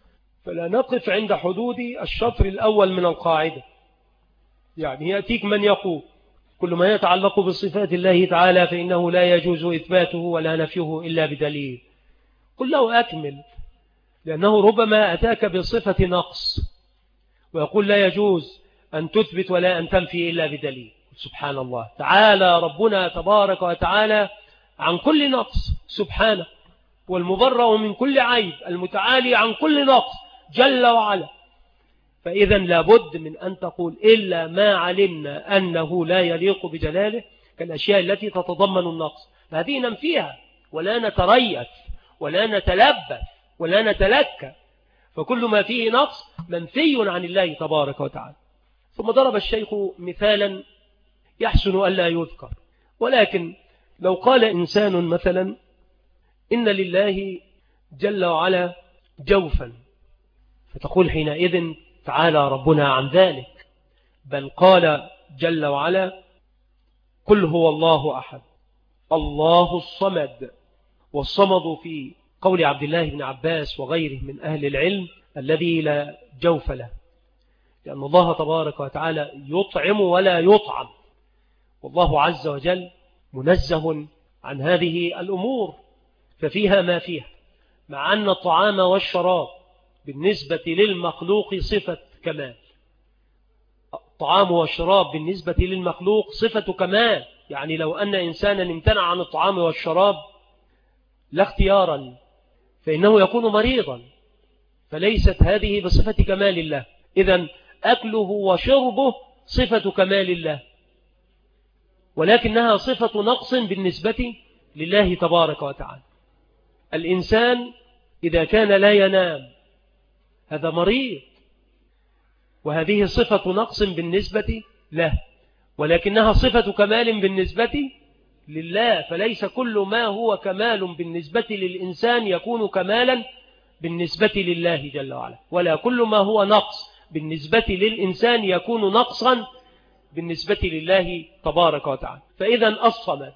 فلا نقف عند حدود الشطر الأول من القاعدة. يعني يأتيك من يقول كل ما يتعلق بصفات الله تعالى فإنه لا يجوز إثباته ولا نفيه إلا بدليل. قل له أكمل، لأنه ربما أتاك بصفة نقص ويقول لا يجوز أن تثبت ولا أن تنفي إلا بدليل. سبحان الله، تعالى ربنا تبارك وتعالى عن كل نقص سبحانه، والمبرأ من كل عيب، المتعالي عن كل نقص جل وعلا. فإذا لابد من أن تقول إلا ما علمنا أنه لا يليق بجلاله كالأشياء التي تتضمن النقص، هذه ننفيها ولا نتريث ولا نتلبث ولا نتلكى، فكل ما فيه نقص منفي عن الله تبارك وتعالى. ثم ضرب الشيخ مثالا يحسن ألا يذكر، ولكن لو قال إنسان مثلا إن لله جل وعلا جوفا، فتقول حينئذ تعالى ربنا عن ذلك، بل قال جل وعلا قل هو الله أحد الله الصمد. والصمد في قول عبد الله بن عباس وغيره من أهل العلم الذي لا جوف له، لأن الله تبارك وتعالى يطعم ولا يطعم، والله عز وجل منزه عن هذه الأمور ففيها ما فيها، مع أن الطعام والشراب بالنسبة للمخلوق صفة كمال. الطعام والشراب بالنسبة للمخلوق صفة كمال، يعني لو أن إنسانا امتنع عن الطعام والشراب لا اختيارا فإنه يكون مريضا، فليست هذه بصفة كمال الله. إذن أكله وشربه صفة كمال الله، ولكنها صفة نقص بالنسبة لله تبارك وتعالى. الإنسان إذا كان لا ينام هذا مريض، وهذه صفة نقص بالنسبة له، ولكنها صفة كمال بالنسبة لله. فليس كل ما هو كمال بالنسبة للإنسان يكون كمالا بالنسبة لله جل وعلا، ولا كل ما هو نقص بالنسبة للإنسان يكون نقصا بالنسبة لله تبارك وتعالى. فإذا الصمد.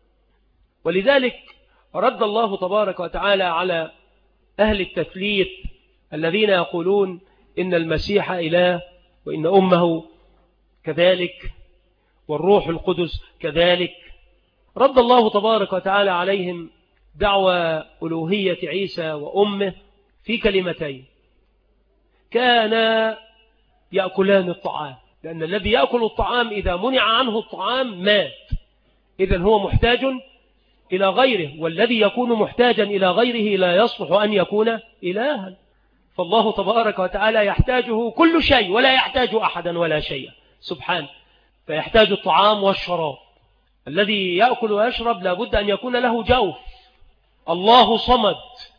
ولذلك رد الله تبارك وتعالى على أهل التثليث الذين يقولون إن المسيح إله وإن أمه كذلك والروح القدس كذلك. رد الله تبارك وتعالى عليهم دعوى ألوهية عيسى وأمه في كلمتين: كان يأكلان الطعام، لأن الذي يأكل الطعام إذا منع عنه الطعام مات، إذن هو محتاج إلى غيره، والذي يكون محتاجا إلى غيره لا يصلح أن يكون إلها. فالله تبارك وتعالى يحتاجه كل شيء ولا يحتاج أحدا ولا شيء سبحانه، فيحتاج الطعام والشراب. الذي يأكل ويشرب لابد أن يكون له جوف. الله صمد،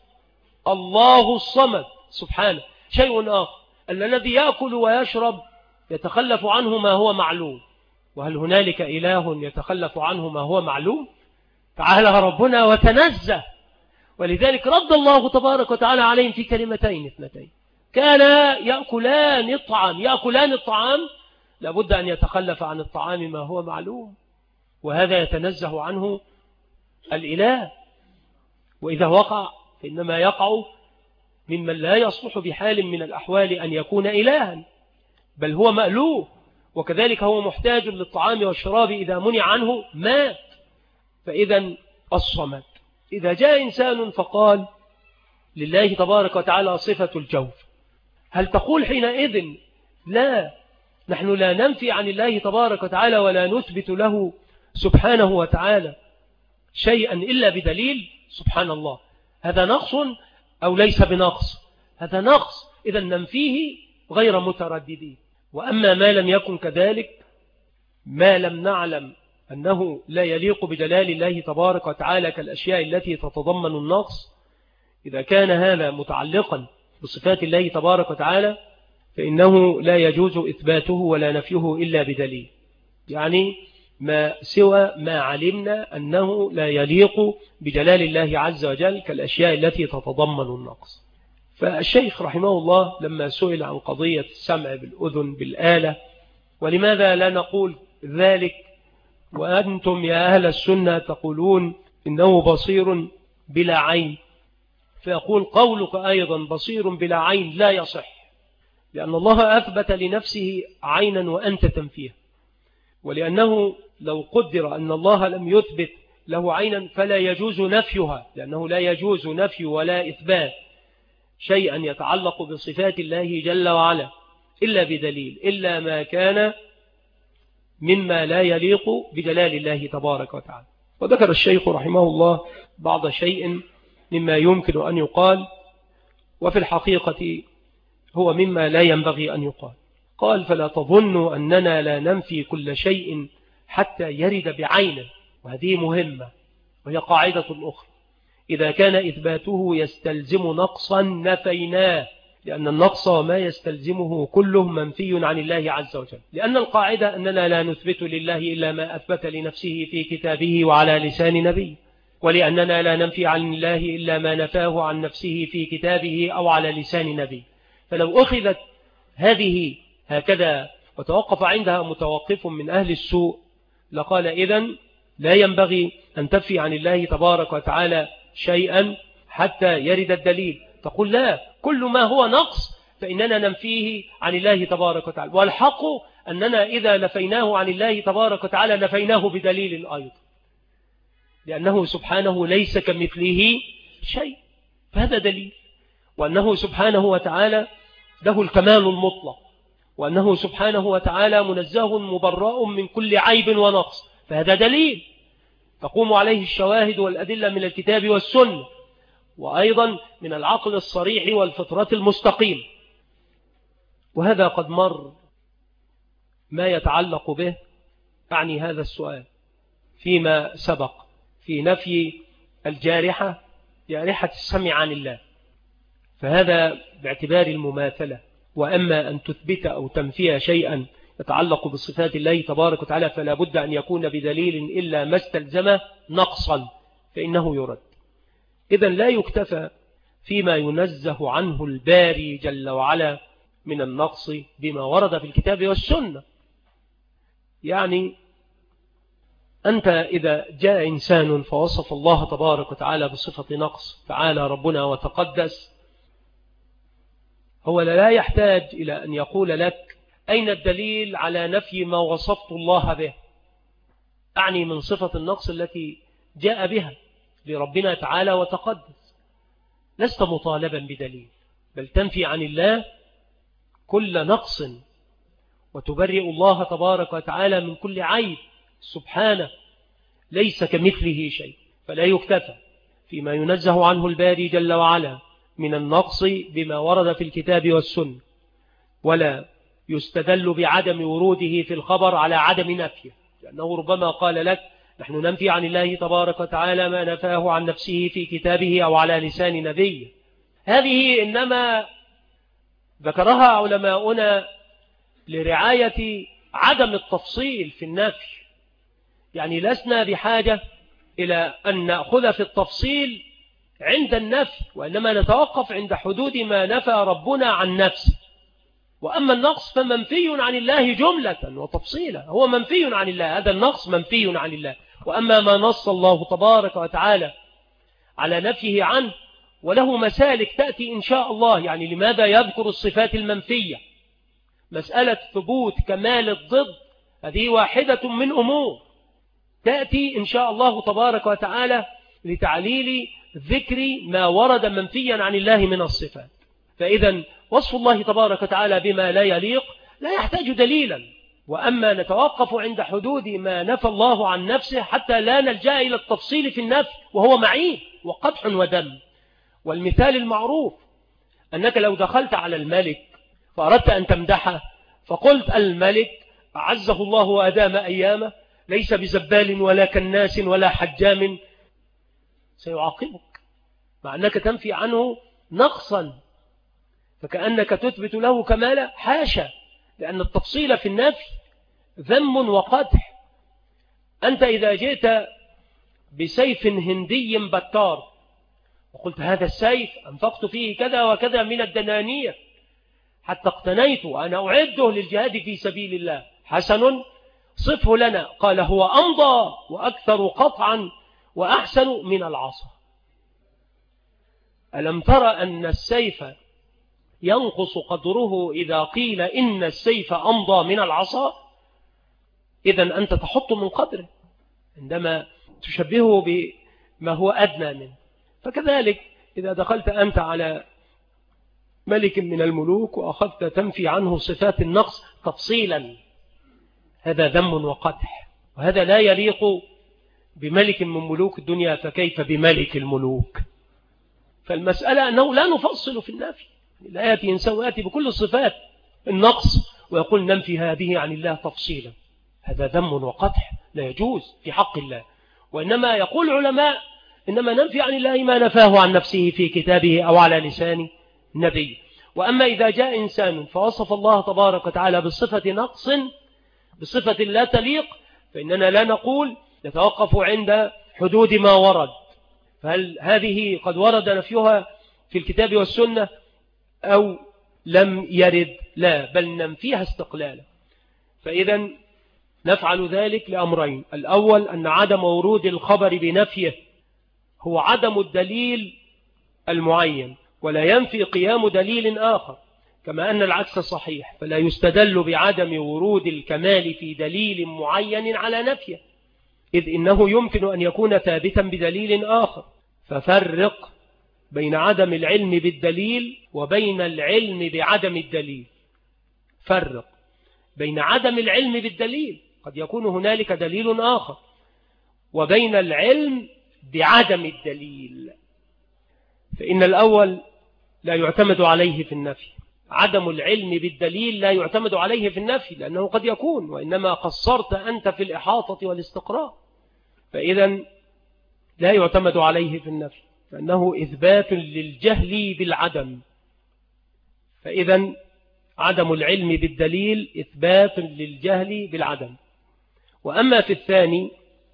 الله الصمد سبحانه. شيء آخر، الذي يأكل ويشرب يتخلف عنه ما هو معلوم، وهل هنالك إله يتخلف عنه ما هو معلوم؟ تعالى ربنا وتنزه. ولذلك رد الله تبارك وتعالى عليهم في كلمتين اثنتين: كان يأكلان الطعام. يأكلان الطعام لابد أن يتخلف عن الطعام ما هو معلوم، وهذا يتنزه عنه الإله، وإذا وقع فإنما يقع ممن لا يصلح بحال من الأحوال أن يكون إلها، بل هو مألوه، وكذلك هو محتاج للطعام والشراب إذا منع عنه مات. فإذا الصمد. إذا جاء إنسان فقال لله تبارك وتعالى صفة الجوف، هل تقول حينئذ لا، نحن لا ننفي عن الله تبارك وتعالى ولا نثبت له سبحانه وتعالى شيئا إلا بدليل؟ سبحان الله، هذا نقص أو ليس بنقص؟ هذا نقص، إذا ننفيه غير مترددين. وأما ما لم يكن كذلك، ما لم نعلم أنه لا يليق بجلال الله تبارك وتعالى كالأشياء التي تتضمن النقص، إذا كان هذا متعلقا بصفات الله تبارك وتعالى فإنه لا يجوز إثباته ولا نفيه إلا بدليل، يعني ما سوى ما علمنا أنه لا يليق بجلال الله عز وجل كالأشياء التي تتضمن النقص. فالشيخ رحمه الله لما سئل عن قضية السمع بالأذن بالآلة، ولماذا لا نقول ذلك وأنتم يا أهل السنة تقولون إنه بصير بلا عين، فيقول قولك أيضا بصير بلا عين لا يصح، لأن الله أثبت لنفسه عينا وأنت تنفيها، ولأنه لو قدر أن الله لم يثبت له عينا فلا يجوز نفيها، لأنه لا يجوز نفي ولا إثبات شيئا يتعلق بصفات الله جل وعلا إلا بدليل، إلا ما كان مما لا يليق بجلال الله تبارك وتعالى. وذكر الشيخ رحمه الله بعض شيء مما يمكن أن يقال، وفي الحقيقة هو مما لا ينبغي أن يقال. قال: فلا تظنوا أننا لا ننفي كل شيء حتى يرد بعينه. وهذه مهمة، وهي قاعدة أخرى: إذا كان إثباته يستلزم نقصا نفيناه، لأن النقص وما يستلزمه كله منفي عن الله عز وجل، لأن القاعدة أننا لا نثبت لله إلا ما أثبت لنفسه في كتابه وعلى لسان نبيه، ولأننا لا ننفي عن الله إلا ما نفاه عن نفسه في كتابه أو على لسان نبيه. فلو أخذت هذه هكذا وتوقف عندها متوقف من أهل السوء لقال: إذن لا ينبغي أن تنفي عن الله تبارك وتعالى شيئا حتى يرد الدليل. تقول: لا، كل ما هو نقص فإننا ننفيه عن الله تبارك وتعالى، والحق أننا إذا نفيناه عن الله تبارك وتعالى نفيناه بدليل أيضا، لأنه سبحانه ليس كمثله شيء، فهذا دليل. وأنه سبحانه وتعالى له الكمال المطلق، وأنه سبحانه وتعالى منزه مبرأ من كل عيب ونقص، فهذا دليل تقوم عليه الشواهد والأدلة من الكتاب والسنة، وأيضا من العقل الصريح والفطرة المستقيم. وهذا قد مر ما يتعلق به، أعني هذا السؤال فيما سبق في نفي الجارحة جارحة السمع عن الله، فهذا باعتبار المماثلة. وأما أن تثبت أو تنفي شيئا يتعلق بصفات الله تبارك وتعالى فلا بد أن يكون بدليل إلا ما استلزم نقصا فإنه يرد. إذن لا يكتفى فيما ينزه عنه الباري جل وعلا من النقص بما ورد في الكتاب والسنة. يعني أنت إذا جاء إنسان فوصف الله تبارك وتعالى بصفة نقص تعالى ربنا وتقدس، هو لا يحتاج إلى أن يقول لك أين الدليل على نفي ما وصفت الله به، أعني من صفة النقص التي جاء بها لربنا تعالى وتقدس. لست مطالبا بدليل، بل تنفي عن الله كل نقص وتبرئ الله تبارك وتعالى من كل عيب، سبحانه ليس كمثله شيء. فلا يكتفى فيما ينزه عنه الباري جل وعلا من النقص بما ورد في الكتاب والسنة، ولا يستدل بعدم وروده في الخبر على عدم نفيه، لأنه ربما قال لك نحن ننفي عن الله تبارك وتعالى ما نفاه عن نفسه في كتابه أو على لسان نبيه. هذه إنما ذكرها علماؤنا لرعاية عدم التفصيل في النفي، يعني لسنا بحاجة إلى أن نأخذ في التفصيل عند النفي، وإنما نتوقف عند حدود ما نفى ربنا عن نفسه. وأما النقص فمنفي عن الله جملة وتفصيلا، هو منفي عن الله، هذا النقص منفي عن الله. وأما ما نص الله تبارك وتعالى على نفيه عنه وله مسالك تأتي إن شاء الله. يعني لماذا يذكر الصفات المنفية؟ مسألة ثبوت كمال الضد هذه واحدة من أمور تأتي إن شاء الله تبارك وتعالى لتعليل ذكر ما ورد منفيا عن الله من الصفات. فإذا وصف الله تبارك وتعالى بما لا يليق لا يحتاج دليلا. وأما نتوقف عند حدود ما نفى الله عن نفسه حتى لا نلجأ إلى التفصيل في النفي، وهو معيب وقدح ودم. والمثال المعروف أنك لو دخلت على الملك فأردت أن تمدحه فقلت الملك أعزه الله وأدام أيامه ليس بزبال ولا كناس ولا حجام، سيعاقبك مع أنك تنفي عنه نقصا، فكأنك تثبت له كمالا. حاشا، لأن التفصيل في النفي ذم وقدح. أنت إذا جئت بسيف هندي بتار وقلت هذا السيف أنفقت فيه كذا وكذا من الدنانير حتى اقتنيت وأنا أعده للجهاد في سبيل الله، حسن، صفه لنا. قال هو أمضى وأكثر قطعا وأحسن من العصا. ألم ترى أن السيف ينقص قدره إذا قيل إن السيف أمضى من العصا؟ إذن أنت تحط من قدره عندما تشبهه بما هو أدنى منه. فكذلك إذا دخلت أنت على ملك من الملوك وأخذت تنفي عنه صفات النقص تفصيلا، هذا ذم وقدح، وهذا لا يليق بملك من ملوك الدنيا، فكيف بملك الملوك؟ فالمسألة أنه لا نفصل في النفي، لا يأتي إنسان ويأتي بكل صفات النقص ويقول ننفي هذه عن الله تفصيلا، هذا ذم وقدح لا يجوز في حق الله. وإنما يقول العلماء إنما ننفي عن الله ما نفاه عن نفسه في كتابه أو على لسان نبي. وأما إذا جاء إنسان فوصف الله تبارك وتعالى بصفة نقص بصفة لا تليق، فإننا لا نقول نتوقف عند حدود ما ورد، فهل هذه قد ورد نفيها في الكتاب والسنة أو لم يرد؟ لا، بل ننفيها استقلالا. فإذا نفعل ذلك لأمرين: الأول أن عدم ورود الخبر بنفيه هو عدم الدليل المعين، ولا ينفي قيام دليل آخر، كما أن العكس صحيح، فلا يستدل بعدم ورود الكمال في دليل معين على نفيه، إذ إنه يمكن أن يكون ثابتا بدليل آخر. ففرق بين عدم العلم بالدليل وبين العلم بعدم الدليل. فرق بين عدم العلم بالدليل، قد يكون هنالك دليل آخر، وبين العلم بعدم الدليل. فإن الأول لا يعتمد عليه في النفي، عدم العلم بالدليل لا يعتمد عليه في النفي، لأنه قد يكون، وإنما قصرت أنت في الإحاطة والاستقراء، فإذا لا يعتمد عليه في النفي، فإنه إثبات للجهل بالعدم. فإذا عدم العلم بالدليل إثبات للجهل بالعدم. وأما في الثاني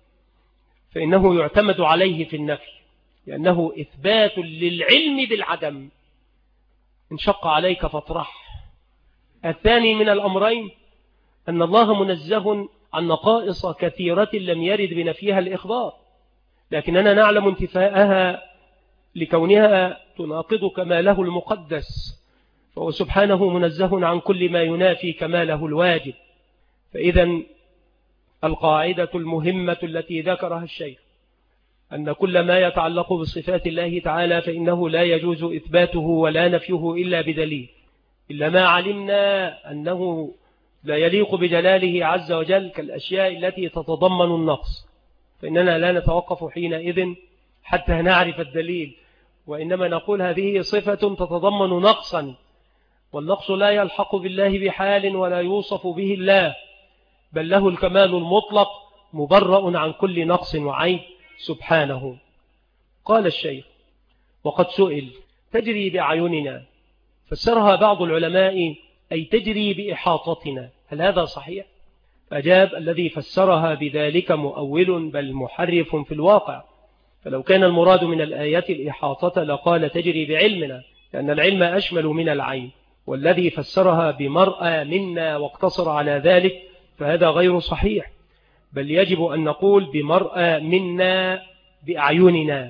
فإنه يعتمد عليه في النفي، لأنه إثبات للعلم بالعدم. إن شق عليك فاطرح. الثاني من الأمرين أن الله منزه عن نقائص كثيرة لم يرد بنفيها الإخبار، لكننا نعلم انتفاءها لكونها تناقض كماله المقدس، فهو سبحانه منزه عن كل ما ينافي كماله الواجب. فإذا القاعدة المهمة التي ذكرها الشيخ أن كل ما يتعلق بصفات الله تعالى فإنه لا يجوز إثباته ولا نفيه إلا بدليل، إلا ما علمنا أنه لا يليق بجلاله عز وجل كالأشياء التي تتضمن النقص، فإننا لا نتوقف حينئذ حتى نعرف الدليل، وإنما نقول هذه صفة تتضمن نقصا، والنقص لا يلحق بالله بحال ولا يوصف به الله، بل له الكمال المطلق مبرأ عن كل نقص وعيب سبحانه. قال الشيخ: وقد سئل تجري بأعيننا، فسرها بعض العلماء أي تجري بإحاطتنا، هل هذا صحيح؟ فأجاب: الذي فسرها بذلك مؤول بل محرف في الواقع، فلو كان المراد من الآية الإحاطة لقال تجري بعلمنا، لأن العلم أشمل من العين، والذي فسرها بمرأى منا واقتصر على ذلك فهذا غير صحيح، بل يجب أن نقول بمرأى منا بأعيننا.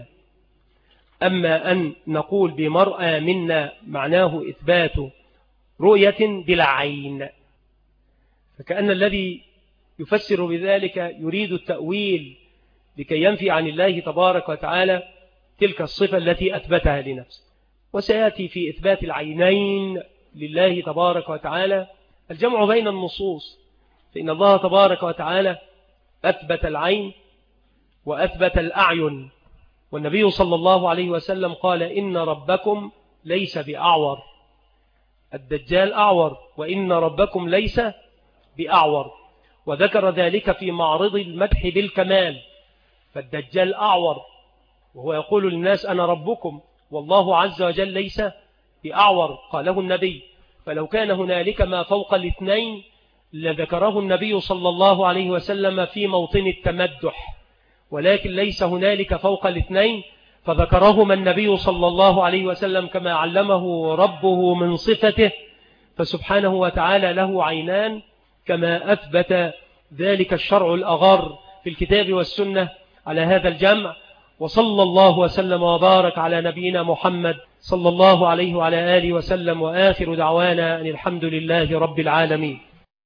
أما أن نقول بمرأى منا معناه إثبات رؤية بلا عين، فكأن الذي يفسر بذلك يريد التأويل لكي ينفي عن الله تبارك وتعالى تلك الصفة التي أثبتها لنفسه. وسيأتي في إثبات العينين لله تبارك وتعالى الجمع بين النصوص، فإن الله تبارك وتعالى أثبت العين وأثبت الأعين، والنبي صلى الله عليه وسلم قال: إن ربكم ليس بأعور، الدجال أعور، وإن ربكم ليس بأعور، وذكر ذلك في معرض المدح بالكمال، فالدجال أعور وهو يقول للناس أنا ربكم، والله عز وجل ليس بأعور، قاله النبي. فلو كان هنالك ما فوق الاثنين لذكره النبي صلى الله عليه وسلم في موطن التمدح، ولكن ليس هنالك فوق الاثنين فذكرهما النبي صلى الله عليه وسلم كما علمه ربه من صفته، فسبحانه وتعالى له عينان كما أثبت ذلك الشرع الأغر في الكتاب والسنة على هذا الجمع، وصلى الله وسلم وبارك على نبينا محمد صلى الله عليه وعلى آله وسلم، وآخر دعوانا أن الحمد لله رب العالمين.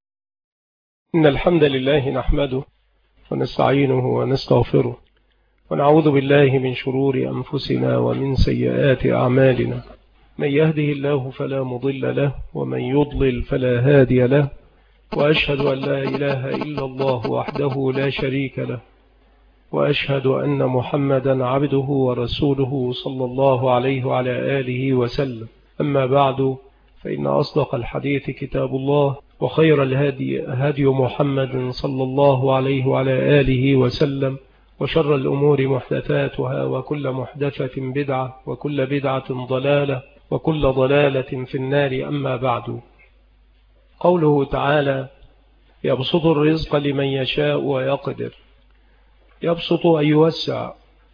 إن الحمد لله نحمده ونستعينه ونستغفره، ونعوذ بالله من شرور أنفسنا ومن سيئات أعمالنا. من يهده الله فلا مضل له، ومن يضلل فلا هادي له، وأشهد أن لا إله إلا الله وحده لا شريك له، وأشهد أن محمدا عبده ورسوله صلى الله عليه وعلى آله وسلم. أما بعد، فإن أصدق الحديث كتاب الله، وخير الهدي هدي محمد صلى الله عليه وعلى آله وسلم، وشر الأمور محدثاتها، وكل محدثة بدعة، وكل بدعة ضلالة، وكل ضلالة في النار. أما بعد، قوله تعالى: يبسط الرزق لمن يشاء ويقدر. يبسط أن يوسع.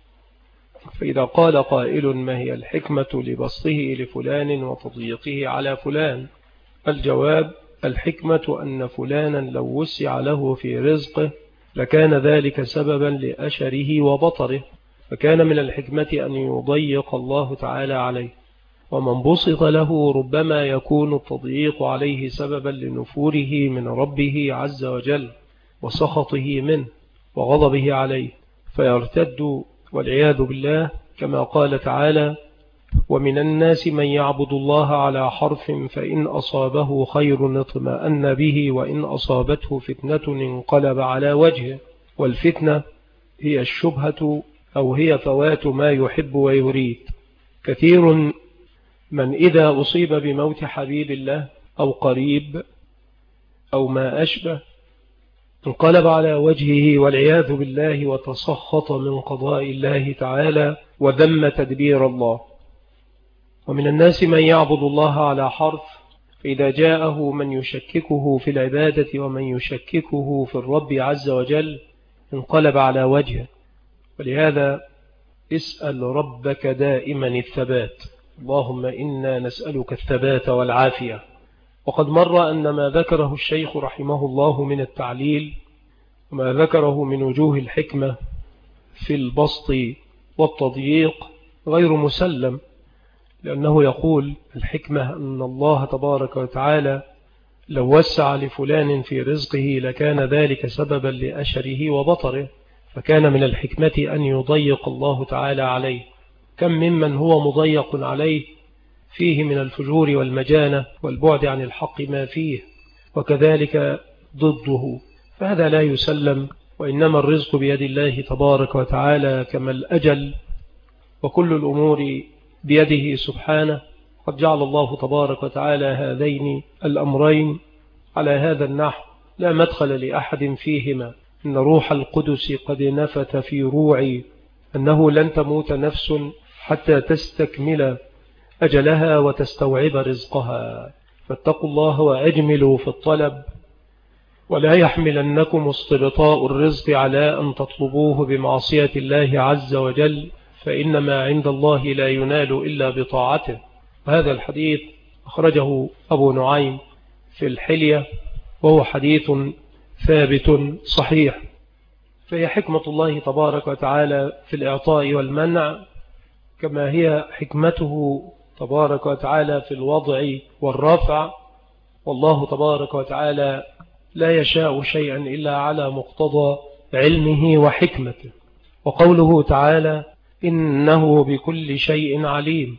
فإذا قال قائل: ما هي الحكمة لبسطه لفلان وتضييقه على فلان؟ الجواب: الحكمة أن فلانا لو وسع له في رزقه لكان ذلك سببا لأشره وبطره، فكان من الحكمة أن يضيق الله تعالى عليه. ومن بسط له ربما يكون التضييق عليه سببا لنفوره من ربه عز وجل، وسخطه منه، وغضبه عليه، فيرتد والعياذ بالله، كما قال تعالى: ومن الناس من يعبد الله على حرف، فإن أصابه خير اطمأن به، وإن أصابته فتنة انقلب على وجهه. والفتنة هي الشبهة، أو هي فوات ما يحب ويريد. كثير من إذا أصيب بموت حبيب الله أو قريب أو ما أشبه انقلب على وجهه والعياذ بالله، وتسخط من قضاء الله تعالى، وذم تدبير الله. ومن الناس من يعبد الله على حرف، فإذا جاءه من يشككه في العبادة ومن يشككه في الرب عز وجل انقلب على وجهه. ولهذا اسأل ربك دائما الثبات. اللهم إنا نسألك الثبات والعافية. وقد مر أن ما ذكره الشيخ رحمه الله من التعليل، وما ذكره من وجوه الحكمة في البسط والتضييق غير مسلم، لأنه يقول: الحكمة أن الله تبارك وتعالى لو وسع لفلان في رزقه لكان ذلك سببا لأشره وبطره، فكان من الحكمة أن يضيق الله تعالى عليه. كم ممن هو مضيق عليه فيه من الفجور والمجانة والبعد عن الحق ما فيه، وكذلك ضده، فهذا لا يسلم. وإنما الرزق بيد الله تبارك وتعالى كما الأجل، وكل الأمور بيده سبحانه. قد جعل الله تبارك وتعالى هذين الأمرين على هذا النحو: لا مدخل لأحد فيهما. إن روح القدس قد نفث في روعي أنه لن تموت نفس حتى تستكمل أجلها وتستوعب رزقها، فاتقوا الله وأجملوا في الطلب، ولا يحملنكم استبطاء الرزق على أن تطلبوه بمعصية الله عز وجل، فإنما عند الله لا ينال إلا بطاعته. وهذا الحديث أخرجه أبو نعيم في الحلية، وهو حديث ثابت صحيح. فهي حكمة الله تبارك وتعالى في الإعطاء والمنع، كما هي حكمته تبارك وتعالى في الوضع والرفع. والله تبارك وتعالى لا يشاء شيئا إلا على مقتضى علمه وحكمته. وقوله تعالى: إنه بكل شيء عليم،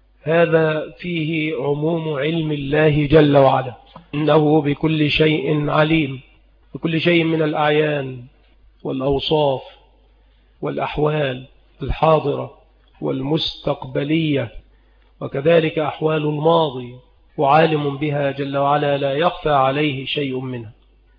هذا فيه عموم علم الله جل وعلا. إنه بكل شيء عليم، بكل شيء من الأعيان والأوصاف والأحوال الحاضرة والمستقبلية، وكذلك أحوال الماضي، وعالم بها جل وعلا، لا يخفى عليه شيء منها.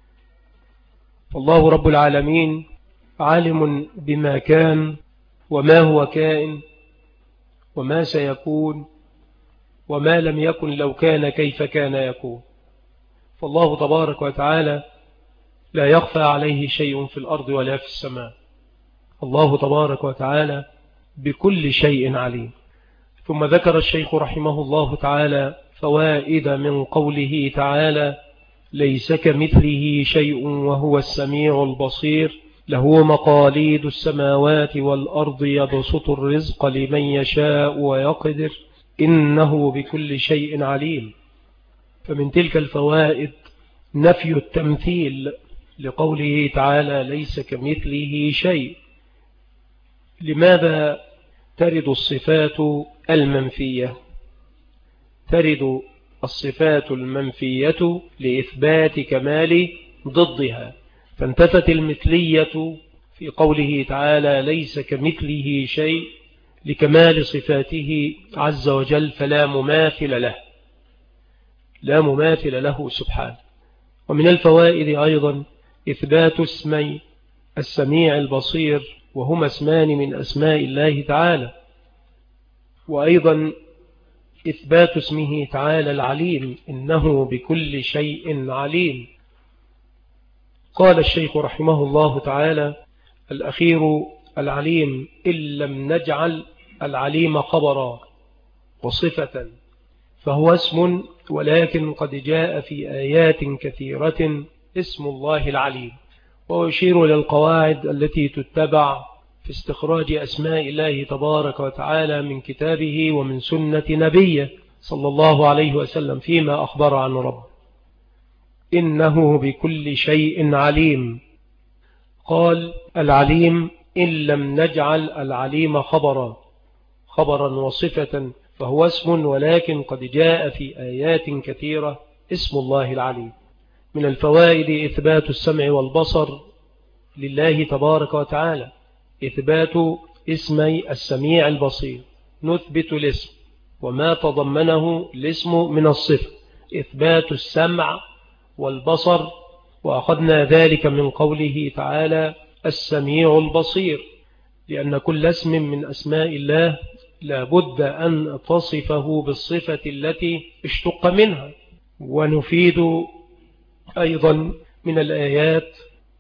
الله رب العالمين عالم بما كان وما هو كائن وما سيكون وما لم يكن لو كان كيف كان يكون. فالله تبارك وتعالى لا يخفى عليه شيء في الأرض ولا في السماء. الله تبارك وتعالى بكل شيء عليم. ثم ذكر الشيخ رحمه الله تعالى فوائد من قوله تعالى: ليس كمثله شيء وهو السميع البصير، له مقاليد السماوات والأرض يبسط الرزق لمن يشاء ويقدر إنه بكل شيء عليم. فمن تلك الفوائد نفي التمثيل لقوله تعالى ليس كمثله شيء. لماذا ترد الصفات المنفية؟ ترد الصفات المنفية لإثبات كمال ضدها، فانتفت المثلية في قوله تعالى ليس كمثله شيء لكمال صفاته عز وجل، فلا مماثل له، لا مماثل له سبحانه. ومن الفوائد أيضا إثبات اسمي السميع البصير، وهما اسمان من أسماء الله تعالى، وأيضا إثبات اسمه تعالى العليم، إنه بكل شيء عليم. قال الشيخ رحمه الله تعالى الأخير العليم إن لم نجعل العليم خبرا وصفة، فهو اسم ولكن قد جاء في آيات كثيرة اسم الله العليم. ويشير للقواعد التي تتبع في استخراج أسماء الله تبارك وتعالى من كتابه ومن سنة نبيه صلى الله عليه وسلم فيما أخبر عن ربه. إنه بكل شيء عليم. قال العليم إن لم نجعل العليم خبرا وصفة، فهو اسم ولكن قد جاء في آيات كثيرة اسم الله العليم. من الفوائد إثبات السمع والبصر لله تبارك وتعالى، إثبات اسمي السميع البصير، نثبت الاسم وما تضمنه الاسم من الصفة، إثبات السمع والبصر، وأخذنا ذلك من قوله تعالى السميع البصير، لأن كل اسم من أسماء الله لا بد أن تصفه بالصفة التي اشتق منها. ونفيد أيضا من الآيات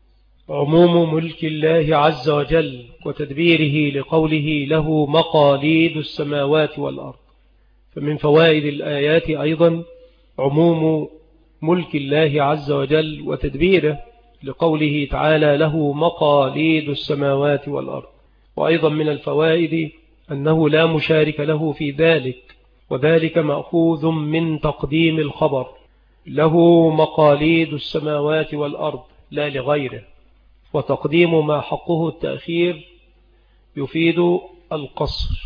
عموم ملك الله عز وجل وتدبيره لقوله له مقاليد السماوات والأرض. فمن فوائد الآيات أيضا عموم ملك الله عز وجل وتدبيره لقوله تعالى له مقاليد السماوات والأرض. وأيضا من الفوائد أنه لا مشارك له في ذلك، وذلك مأخوذ من تقديم الخبر له مقاليد السماوات والأرض لا لغيره، وتقديم ما حقه التأخير يفيد القصر.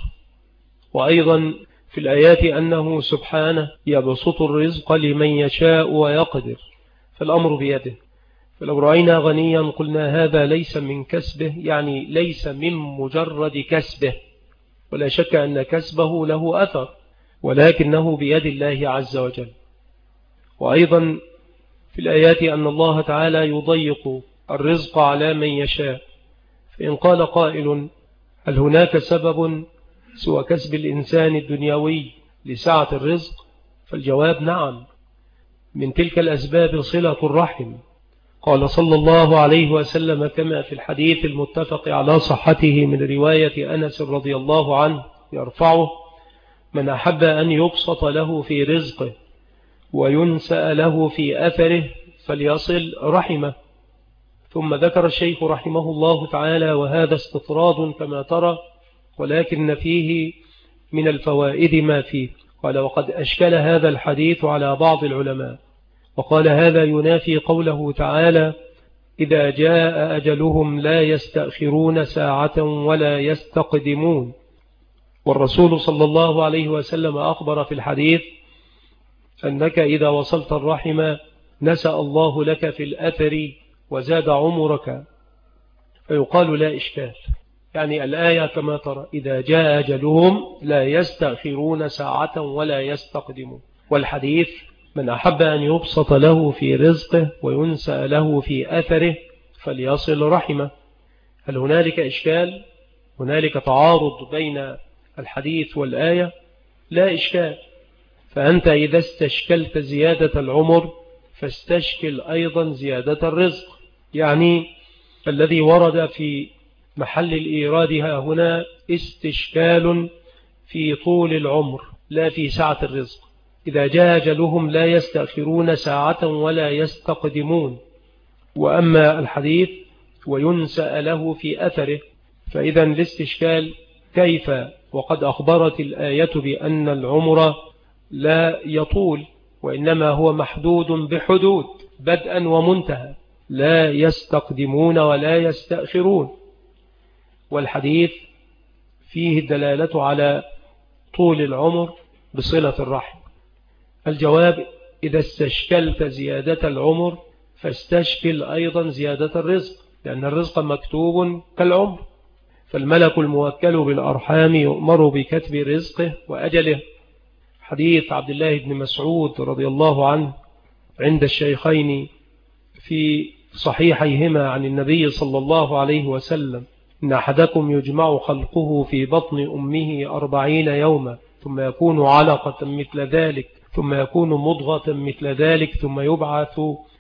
وأيضا في الآيات أنه سبحانه يبسط الرزق لمن يشاء ويقدر، فالأمر بيده. فلو رأينا غنيا قلنا هذا ليس من كسبه، يعني ليس من مجرد كسبه، ولا شك أن كسبه له أثر، ولكنه بيد الله عز وجل. وأيضا في الآيات أن الله تعالى يضيق الرزق على من يشاء. فإن قال قائل هل هناك سبب سوى كسب الإنسان الدنيوي لسعة الرزق؟ فالجواب نعم. من تلك الأسباب صلة الرحم. قال صلى الله عليه وسلم كما في الحديث المتفق على صحته من رواية أنس رضي الله عنه يرفعه: من أحب أن يبسط له في رزقه وينسأ له في أثره فليصل رحمه. ثم ذكر الشيخ رحمه الله تعالى، وهذا استطراد كما ترى، ولكن فيه من الفوائد ما فيه. قال وقد أشكل هذا الحديث على بعض العلماء، وقال هذا ينافي قوله تعالى إذا جاء أجلهم لا يستأخرون ساعة ولا يستقدمون. والرسول صلى الله عليه وسلم أخبر في الحديث أنك إذا وصلت الرحم نسأ الله لك في الأثر وزاد عمرك، فيقال لا إشكال. يعني الآية كما ترى إذا جاء أجلهم لا يستأخرون ساعة ولا يستقدمون، والحديث من أحب أن يبسط له في رزقه وينسأ له في أثره فليصل رحمه. هل هنالك إشكال؟ هنالك تعارض بين الحديث والآية؟ لا إشكال. فأنت إذا استشكلت زيادة العمر فاستشكل أيضا زيادة الرزق. يعني الذي ورد في محل الإيراد هنا استشكال في طول العمر لا في سعة الرزق. إذا جاء أجلهم لا يستأخرون ساعة ولا يستقدمون. وأما الحديث وينسأ له في أثره. فإذا الاستشكال كيف وقد أخبرت الآية بأن العمر لا يطول، وإنما هو محدود بحدود بدءا ومنتهى، لا يستقدمون ولا يستأخرون، والحديث فيه الدلالة على طول العمر بصلة الرحم. الجواب: إذا استشكلت زيادة العمر فاستشكل أيضا زيادة الرزق، لأن الرزق مكتوب كالعمر، فالملك الموكل بالأرحام يؤمر بكتب رزقه وأجله. حديث عبد الله بن مسعود رضي الله عنه عند الشيخين في صحيحيهما عن النبي صلى الله عليه وسلم: إن أحدكم يجمع خلقه في بطن أمه 40 يوما ثم يكون علقة مثل ذلك ثم يكون مضغة مثل ذلك ثم يبعث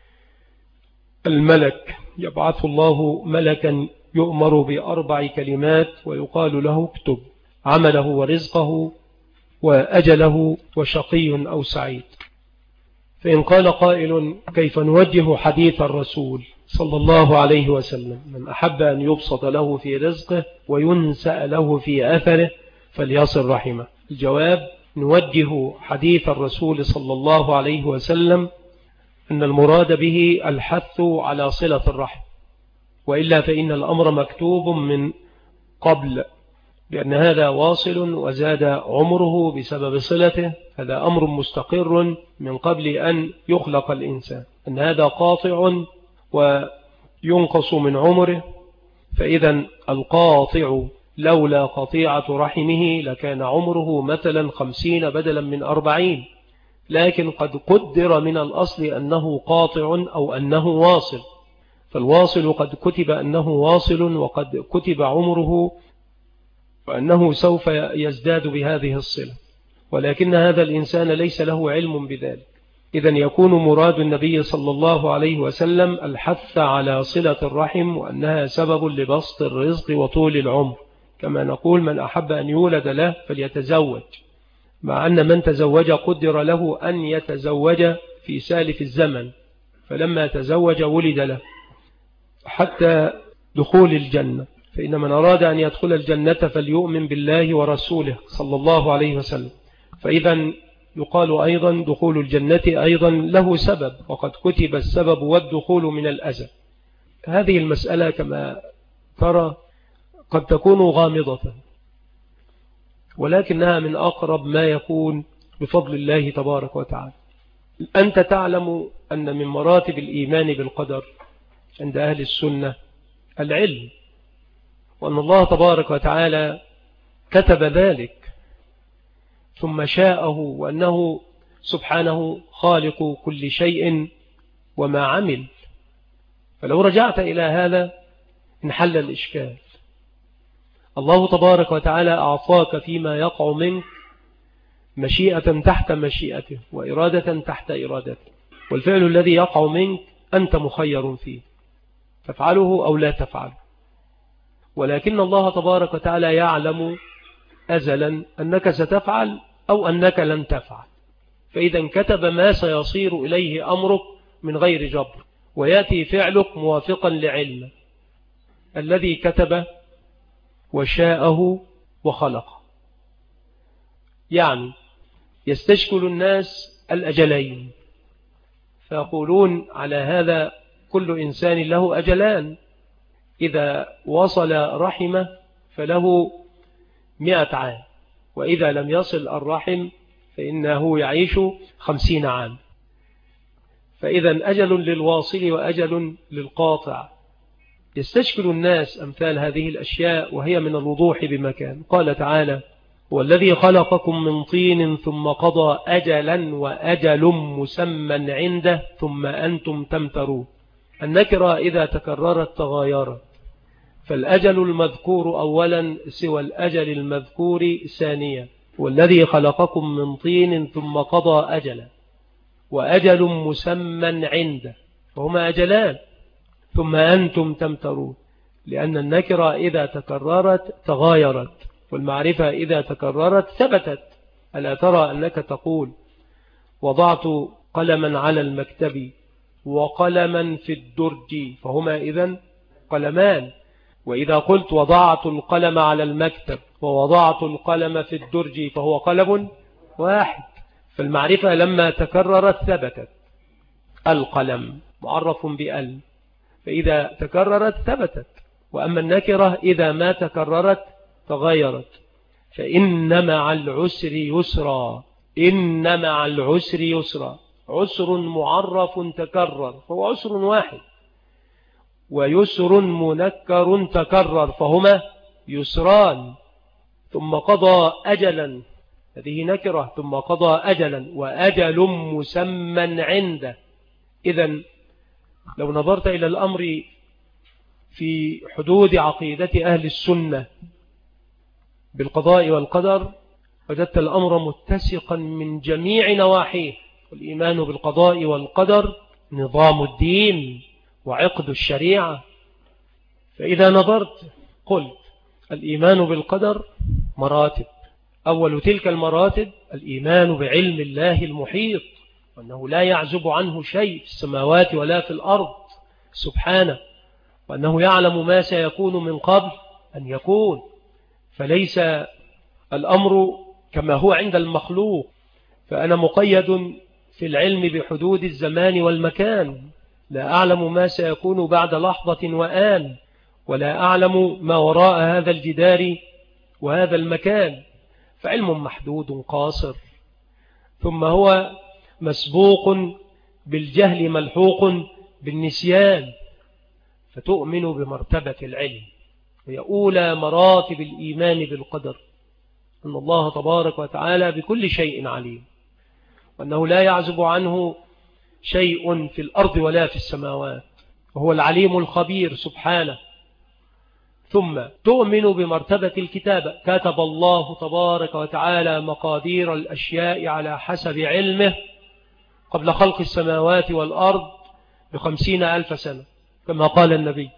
الله ملكا يؤمر ب4 كلمات ويقال له: اكتب عمله ورزقه وأجله وشقي أو سعيد. فإن قال قائل: كيف نوجه حديث الرسول صلى الله عليه وسلم: من أحب أن يبسط له في رزقه وينسأ له في أثره فليصل رحمه؟ الجواب: نوجه حديث الرسول صلى الله عليه وسلم أن المراد به الحث على صلة الرحم، وإلا فإن الأمر مكتوب من قبل، لأن هذا واصل وزاد عمره بسبب صلته، هذا أمر مستقر من قبل أن يخلق الإنسان، أن هذا قاطع وينقص من عمره. فإذا القاطع لولا قطيعة رحمه لكان عمره مثلا 50 بدلا من 40، لكن قد قدر من الأصل أنه قاطع أو أنه واصل، فالواصل قد كتب أنه واصل وقد كتب عمره وأنه سوف يزداد بهذه الصلة، ولكن هذا الإنسان ليس له علم بذلك. إذن يكون مراد النبي صلى الله عليه وسلم الحث على صلة الرحم، وأنها سبب لبسط الرزق وطول العمر، كما نقول: من أحب أن يولد له فليتزوج، مع أن من تزوج قدر له أن يتزوج في سالف الزمن، فلما تزوج ولد له حتى دخول الجنة. فإن من أراد أن يدخل الجنة فليؤمن بالله ورسوله صلى الله عليه وسلم. فإذا يقال أيضا دخول الجنة أيضا له سبب، وقد كتب السبب والدخول من الأزل. هذه المسألة كما ترى قد تكون غامضة، ولكنها من أقرب ما يكون بفضل الله تبارك وتعالى. أنت تعلم أن من مراتب الإيمان بالقدر عند أهل السنة العلم، وأن الله تبارك وتعالى كتب ذلك ثم شاءه، وأنه سبحانه خالق كل شيء وما عمل. فلو رجعت إلى هذا انحل الإشكال. الله تبارك وتعالى أعطاك فيما يقع منك مشيئة تحت مشيئته وإرادة تحت إرادته، والفعل الذي يقع منك أنت مخير فيه، تفعله أو لا تفعله، ولكن الله تبارك وتعالى يعلم أزلا أنك ستفعل أو أنك لن تفعل، فإذا كتب ما سيصير إليه أمرك من غير جبر، ويأتي فعلك موافقا لعلمه الذي كتب وشاءه وخلقه. يعني يستشكل الناس الأجلين، فيقولون على هذا كل إنسان له أجلان، إذا وصل رحمه فله 100 عام، وإذا لم يصل الرحم فإنه يعيش 50 عام. فإذا أجل للواصل وأجل للقاطع. يستشكل الناس أمثال هذه الأشياء، وهي من الوضوح بمكان. قال تعالى: والذي خلقكم من طين ثم قضى أجلا وأجل مسمى عنده ثم أنتم تمترون. النكرة إذا تكررت تغايرت، فالأجل المذكور أولا سوى الأجل المذكور ثانيا. والذي خلقكم من طين ثم قضى أجلا وأجل مسمى عنده، فهما أجلان. ثم أنتم تمترون، لأن النكرة إذا تكررت تغايرت، والمعرفة إذا تكررت ثبتت. ألا ترى أنك تقول: وضعت قلما على المكتب وقلما في الدرج، فهما إذن قلمان. وإذا قلت وضعت القلم على المكتب ووضعت القلم في الدرج فهو قلم واحد. فالمعرفة لما تكررت ثبتت. القلم معرف بأل، فإذا تكررت ثبتت. وأما النكرة إذا ما تكررت تغيرت. فإن مع العسر يسرا، إن مع العسر يسرا. عسر معرف تكرر فهو عسر واحد، ويسر منكر تكرر فهما يسران. ثم قضى أجلا، هذه نكرة، ثم قضى أجلا وأجل مسمى عنده. إذن لو نظرت إلى الأمر في حدود عقيدة أهل السنة بالقضاء والقدر وجدت الأمر متسقا من جميع نواحيه. والإيمان بالقضاء والقدر نظام الدين وعقد الشريعة. فإذا نظرت قلت الإيمان بالقدر مراتب. أول تلك المراتب الإيمان بعلم الله المحيط، وأنه لا يعزب عنه شيء في السماوات ولا في الأرض سبحانه، وأنه يعلم ما سيكون من قبل أن يكون. فليس الأمر كما هو عند المخلوق، فأنا مقيد في العلم بحدود الزمان والمكان، لا أعلم ما سيكون بعد لحظة وآن، ولا أعلم ما وراء هذا الجدار وهذا المكان. فعلم محدود قاصر. ثم هو مسبوق بالجهل ملحوق بالنسيان. فتؤمن بمرتبة العلم، وهي أولى مراتب الإيمان بالقدر، أن الله تبارك وتعالى بكل شيء عليم، وأنه لا يعزب عنه شيء في الأرض ولا في السماوات، وهو العليم الخبير سبحانه. ثم تؤمن بمرتبة الكتابة، كتب الله تبارك وتعالى مقادير الأشياء على حسب علمه قبل خلق السماوات والأرض ب50,000 سنة كما قال النبي.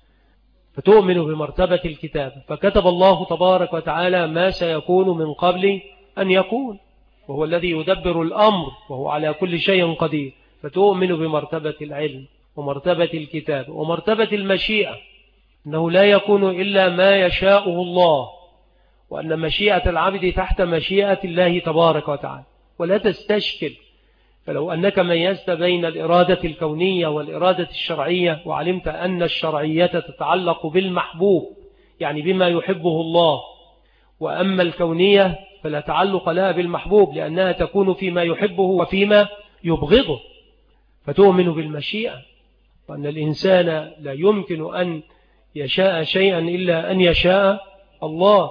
فتؤمن بمرتبة الكتابة، فكتب الله تبارك وتعالى ما سيكون من قبل أن يكون، وهو الذي يدبر الأمر وهو على كل شيء قدير. فتؤمن بمرتبة العلم ومرتبة الكتاب ومرتبة المشيئة، أنه لا يكون إلا ما يشاءه الله، وأن مشيئة العبد تحت مشيئة الله تبارك وتعالى ولا تستشكل. فلو أنك ميزت بين الإرادة الكونية والإرادة الشرعية وعلمت أن الشرعية تتعلق بالمحبوب يعني بما يحبه الله، وأما الكونية فلا تعلق لها بالمحبوب لأنها تكون فيما يحبه وفيما يبغضه. فتؤمن بالمشيئة، وأن الإنسان لا يمكن أن يشاء شيئا إلا أن يشاء الله.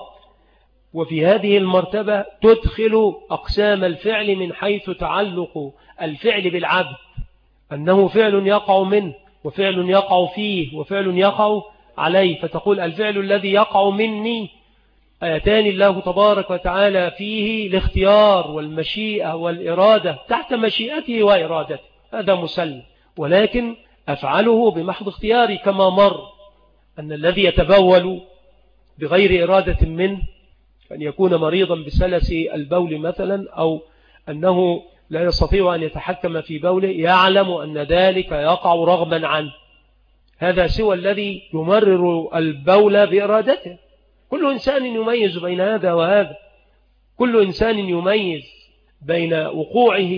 وفي هذه المرتبة تدخل أقسام الفعل من حيث تعلق الفعل بالعبد، أنه فعل يقع منه وفعل يقع فيه وفعل يقع عليه. فتقول الفعل الذي يقع مني آتاني الله تبارك وتعالى فيه الاختيار والمشيئة والإرادة تحت مشيئته وإرادته، هذا مسلم. ولكن أفعله بمحض اختياري، كما مر أن الذي يتبول بغير إرادة منه، أن يكون مريضا بسلس البول مثلا، أو أنه لا يستطيع أن يتحكم في بوله، يعلم أن ذلك يقع رغما عنه. هذا سوى الذي يمرر البول بإرادته. كل إنسان يميز بين هذا وهذا، كل إنسان يميز بين وقوعه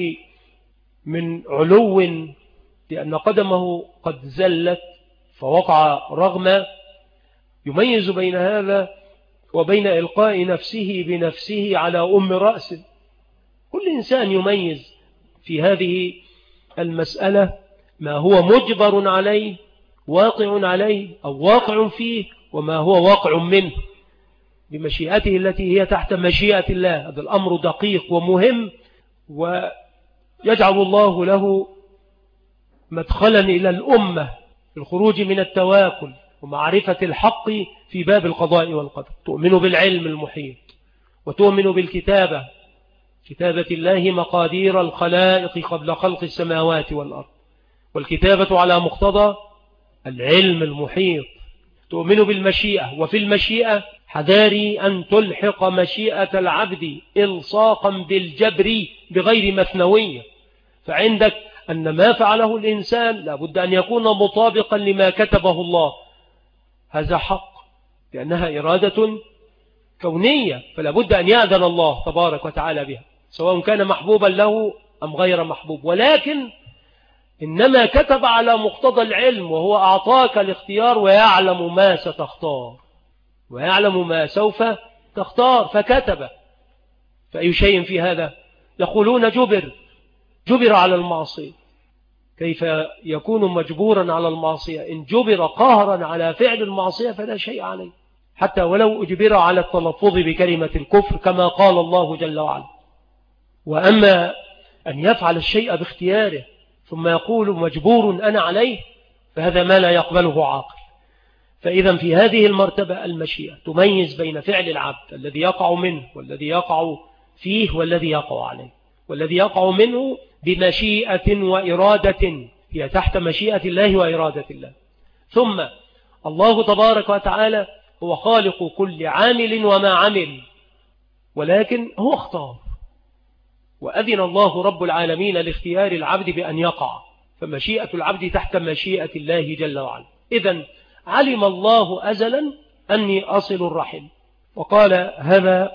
من علو لأن قدمه قد زلت فوقع رغما، يميز بين هذا وبين إلقاء نفسه بنفسه على رأسه. كل إنسان يميز في هذه المسألة ما هو مجبر عليه واقع عليه أو واقع فيه، وما هو واقع منه بمشيئته التي هي تحت مشيئة الله. هذا الأمر دقيق ومهم، ويجعل الله له مدخلا إلى الأمة في الخروج من التواكل ومعرفة الحق في باب القضاء والقدر. تؤمن بالعلم المحيط، وتؤمن بالكتابة، كتابة الله مقادير الخلائق قبل خلق السماوات والأرض، والكتابة على مقتضى العلم المحيط. تؤمن بالمشيئة، وفي المشيئة حذاري أن تلحق مشيئة العبد إلصاقا بالجبر بغير مثنوية. فعندك أن ما فعله الإنسان لابد أن يكون مطابقا لما كتبه الله، هذا حق، لأنها إرادة كونية، فلا بد أن يأذن الله تبارك وتعالى بها، سواء كان محبوبا له أم غير محبوب. ولكن إنما كتب على مقتضى العلم، وهو أعطاك الاختيار ويعلم ما ستختار ويعلم ما سوف تختار فكتب. فأي شيء في هذا؟ يقولون جبر على المعصية. كيف يكون مجبورا على المعصية؟ إن جبر قهرا على فعل المعصية فلا شيء عليه، حتى ولو أجبر على التلفظ بكلمة الكفر كما قال الله جل وعلا. وأما أن يفعل الشيء باختياره ثم يقول مجبور أنا عليه، فهذا ما لا يقبله عاقل. فإذا في هذه المرتبة المشيئة تميز بين فعل العبد الذي يقع منه والذي يقع فيه والذي يقع عليه. والذي يقع منه بمشيئة وإرادة، هي تحت مشيئة الله وإرادة الله. ثم الله تبارك وتعالى هو خالق كل عامل وما عمل، ولكن هو اختار، وأذن الله رب العالمين لاختيار العبد بأن يقع، فمشيئة العبد تحت مشيئة الله جل وعلا. إذن علم الله أزلا أني أصل الرحم، وقال هذا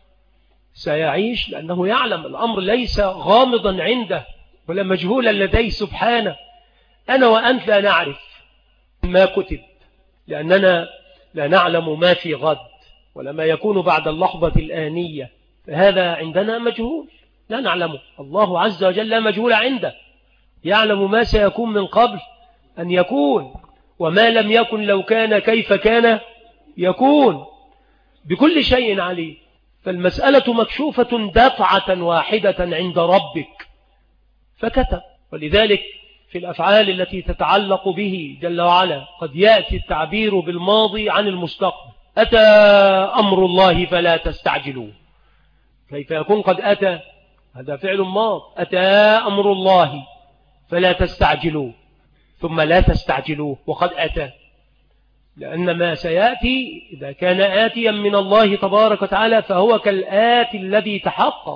سيعيش، لأنه يعلم الأمر ليس غامضا عنده ولا مجهولا لديه سبحانه. أنا وأنت لا نعرف ما كتب، لأننا لا نعلم ما في غد ولا ما يكون بعد اللحظة الآنية، فهذا عندنا مجهول لا نعلمه. الله عز وجل لا مجهول عنده، يعلم ما سيكون من قبل أن يكون، وما لم يكن لو كان كيف كان يكون، بكل شيء عليه. فالمسألة مكشوفة دفعة واحدة عند ربك فكتب. ولذلك في الأفعال التي تتعلق به جل وعلا قد يأتي التعبير بالماضي عن المستقبل: أتى أمر الله فلا تستعجلوه. كيف يكون قد أتى؟ هذا فعل ماض، أتى أمر الله فلا تستعجلوه، ثم لا تستعجلوه وقد أتى، لأن ما سيأتي إذا كان آتيا من الله تبارك وتعالى فهو كالآتي الذي تحقق.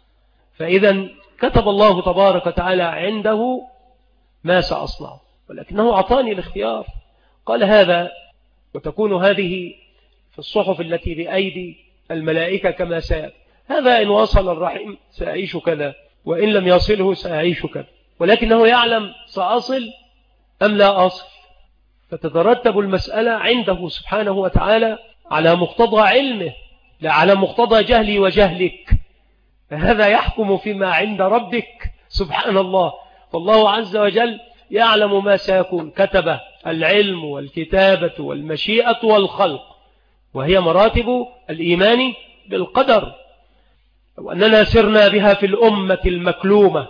فإذا كتب الله تبارك وتعالى عنده ما سأصنع، ولكنه أعطاني الاختيار. قال هذا، وتكون هذه في الصحف التي بأيدي الملائكة كما سيأتي. هذا إن وصل الرحم سأعيش كذا، وإن لم يصله سأعيش كذا، ولكنه يعلم سأصل أم لا أصل. فتترتب المسألة عنده سبحانه وتعالى على مقتضى علمه، لا على مقتضى جهلي وجهلك. فهذا يحكم فيما عند ربك سبحان الله. فالله عز وجل يعلم ما سيكون، كتب العلم والكتابة والمشيئة والخلق، وهي مراتب الإيمان بالقدر. وأننا سرنا بها في الأمة المكلومة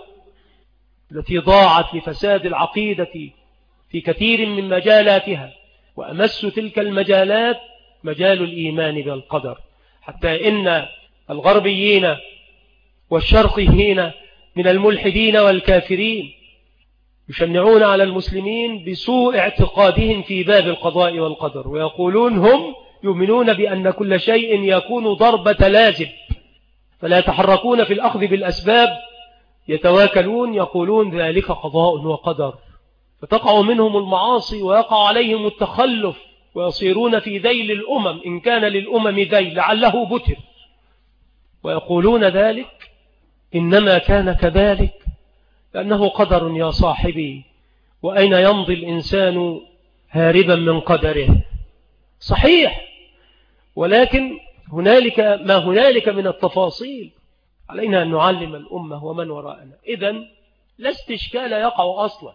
التي ضاعت لفساد العقيدة في كثير من مجالاتها، وأمس تلك المجالات مجال الإيمان بالقدر، حتى إن الغربيين والشرقيين من الملحدين والكافرين يشنعون على المسلمين بسوء اعتقادهم في باب القضاء والقدر، ويقولون هم يؤمنون بأن كل شيء يكون ضربة لازم، فلا يتحركون في الأخذ بالأسباب، يتواكلون، يقولون ذلك قضاء وقدر، فتقع منهم المعاصي ويقع عليهم التخلف، ويصيرون في ذيل الأمم إن كان للأمم ذيل لعله بتر، ويقولون ذلك إنما كان كذلك لأنه قدر يا صاحبي، وأين يمضي الإنسان هاربا من قدره. صحيح، ولكن هنالك ما هنالك من التفاصيل علينا أن نعلم الأمة ومن وراءنا. إذن لا استشكال يقع أصلا،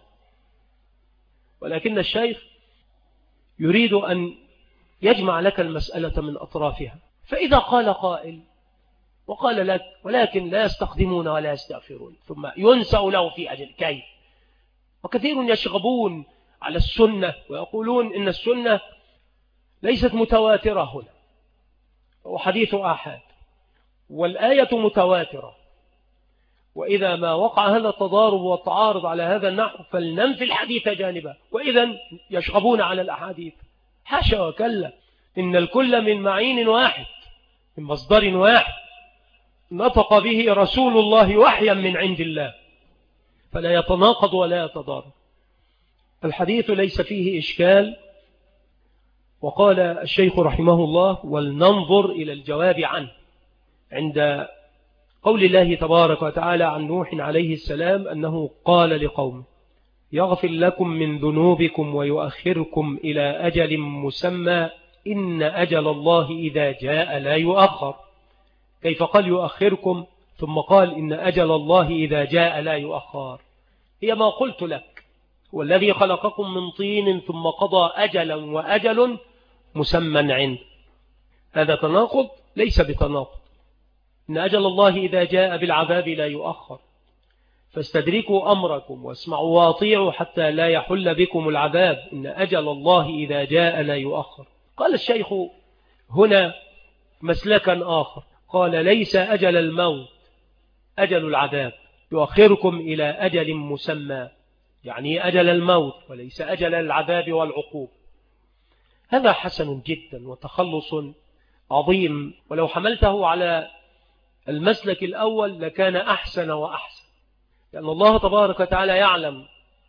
ولكن الشيخ يريد أن يجمع لك المسألة من أطرافها. فإذا قال قائل وقال لك ولكن لا يستقدمون ولا يستأخرون، ثم ينسأ له في أجل كيف؟ وكثير يشغبون على السنة ويقولون إن السنة ليست متواترة هنا، وحديث آحاد، والآية متواترة، وإذا ما وقع هذا التضارب والتعارض على هذا النحو فلننفي الحديث جانبا، وإذا يشغبون على الأحاديث. حاشا وكلا، إن الكل من معين واحد، من مصدر واحد، نطق به رسول الله وحيا من عند الله، فلا يتناقض ولا يتضارب. الحديث ليس فيه إشكال، وقال الشيخ رحمه الله: ولننظر إلى الجواب عنه عند قول الله تبارك وتعالى عن نوح عليه السلام أنه قال لقومه: يغفر لكم من ذنوبكم ويؤخركم إلى أجل مسمى إن أجل الله إذا جاء لا يؤخر. كيف قال يؤخركم ثم قال إن أجل الله إذا جاء لا يؤخر؟ هي ما قلت لك، هو الذي خلقكم من طين ثم قضى أجلا وأجل مسمى عنده. هذا تناقض؟ ليس بتناقض. إن أجل الله إذا جاء بالعذاب لا يؤخر، فاستدركوا أمركم واسمعوا واطيعوا حتى لا يحل بكم العذاب، إن أجل الله إذا جاء لا يؤخر. قال الشيخ هنا مسلكا آخر، قال: ليس أجل الموت أجل العذاب، يؤخركم إلى أجل مسمى، يعني أجل الموت وليس أجل العذاب والعقوب. هذا حسن جدا وتخلص عظيم، ولو حملته على المسلك الأول لكان أحسن وأحسن، لأن الله تبارك وتعالى يعلم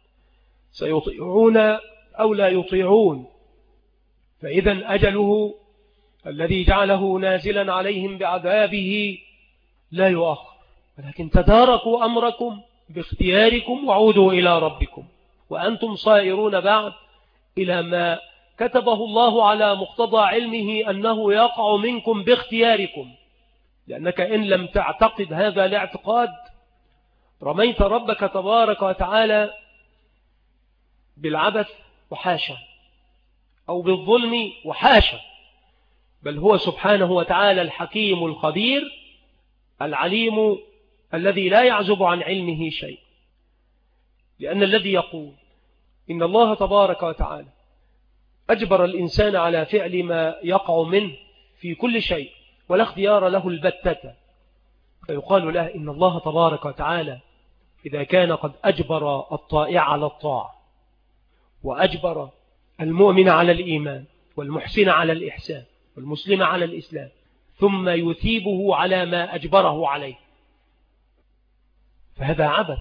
سيطيعون أو لا يطيعون، فإذا أجله الذي جعله نازلا عليهم بعذابه لا يؤخر، ولكن تداركوا أمركم باختياركم وعودوا إلى ربكم وأنتم صائرون بعد إلى ما كتبه الله على مقتضى علمه أنه يقع منكم باختياركم، لأنك إن لم تعتقد هذا الاعتقاد رميت ربك تبارك وتعالى بالعبث وحاشا، أو بالظلم وحاشا، بل هو سبحانه وتعالى الحكيم الخبير العليم الذي لا يعزب عن علمه شيء. لأن الذي يقول إن الله تبارك وتعالى أجبر الإنسان على فعل ما يقع منه في كل شيء ولا اختيار له البتة، فيقال له إن الله تبارك وتعالى إذا كان قد أجبر الطائع على الطاعة وأجبر المؤمن على الإيمان والمحسن على الإحسان والمسلم على الإسلام ثم يثيبه على ما أجبره عليه، فهذا عبث.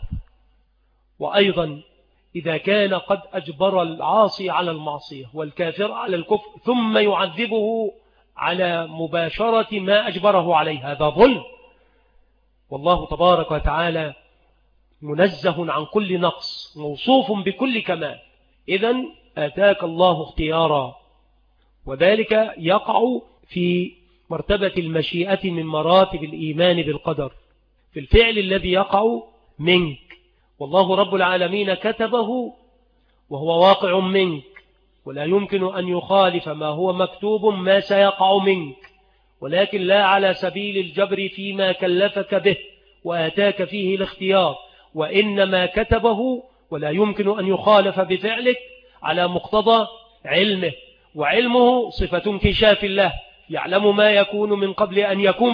وأيضا إذا كان قد أجبر العاصي على المعصية والكافر على الكفر ثم يعذبه على مباشرة ما أجبره عليه، هذا ظلم. والله تبارك وتعالى منزه عن كل نقص، موصوف بكل كمال. إذن آتاك الله اختيارا، وذلك يقع في مرتبة المشيئة من مراتب الإيمان بالقدر، في الفعل الذي يقع منك، والله رب العالمين كتبه وهو واقع منك، ولا يمكن أن يخالف ما هو مكتوب ما سيقع منك، ولكن لا على سبيل الجبر فيما كلفك به وآتاك فيه الاختيار، وإنما كتبه ولا يمكن أن يخالف بفعلك على مقتضى علمه، وعلمه صفة انكشاف الله، يعلم ما يكون من قبل أن يكون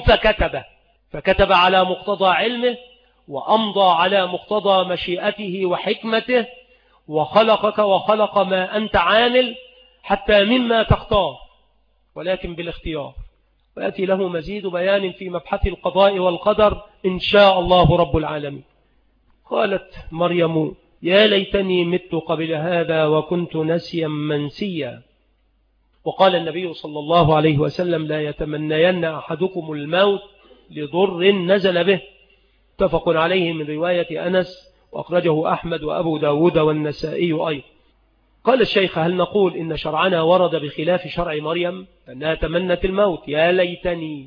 فكتب على مقتضى علمه وأمضى على مقتضى مشيئته وحكمته، وخلقك وخلق ما أنت عامل حتى مما تختار، ولكن بالاختيار. ويأتي له مزيد بيان في مبحث القضاء والقدر إن شاء الله رب العالمين. قالت مريم: يا ليتني مت قبل هذا وكنت نسيا منسيا. وقال النبي صلى الله عليه وسلم: لا يتمنين أحدكم الموت لضر نزل به، متفق عليه من رواية أنس، وأخرجه أحمد وأبو داود والنسائي أيضا. قال الشيخ: هل نقول إن شرعنا ورد بخلاف شرع مريم أنها تمنت الموت؟ يا ليتني،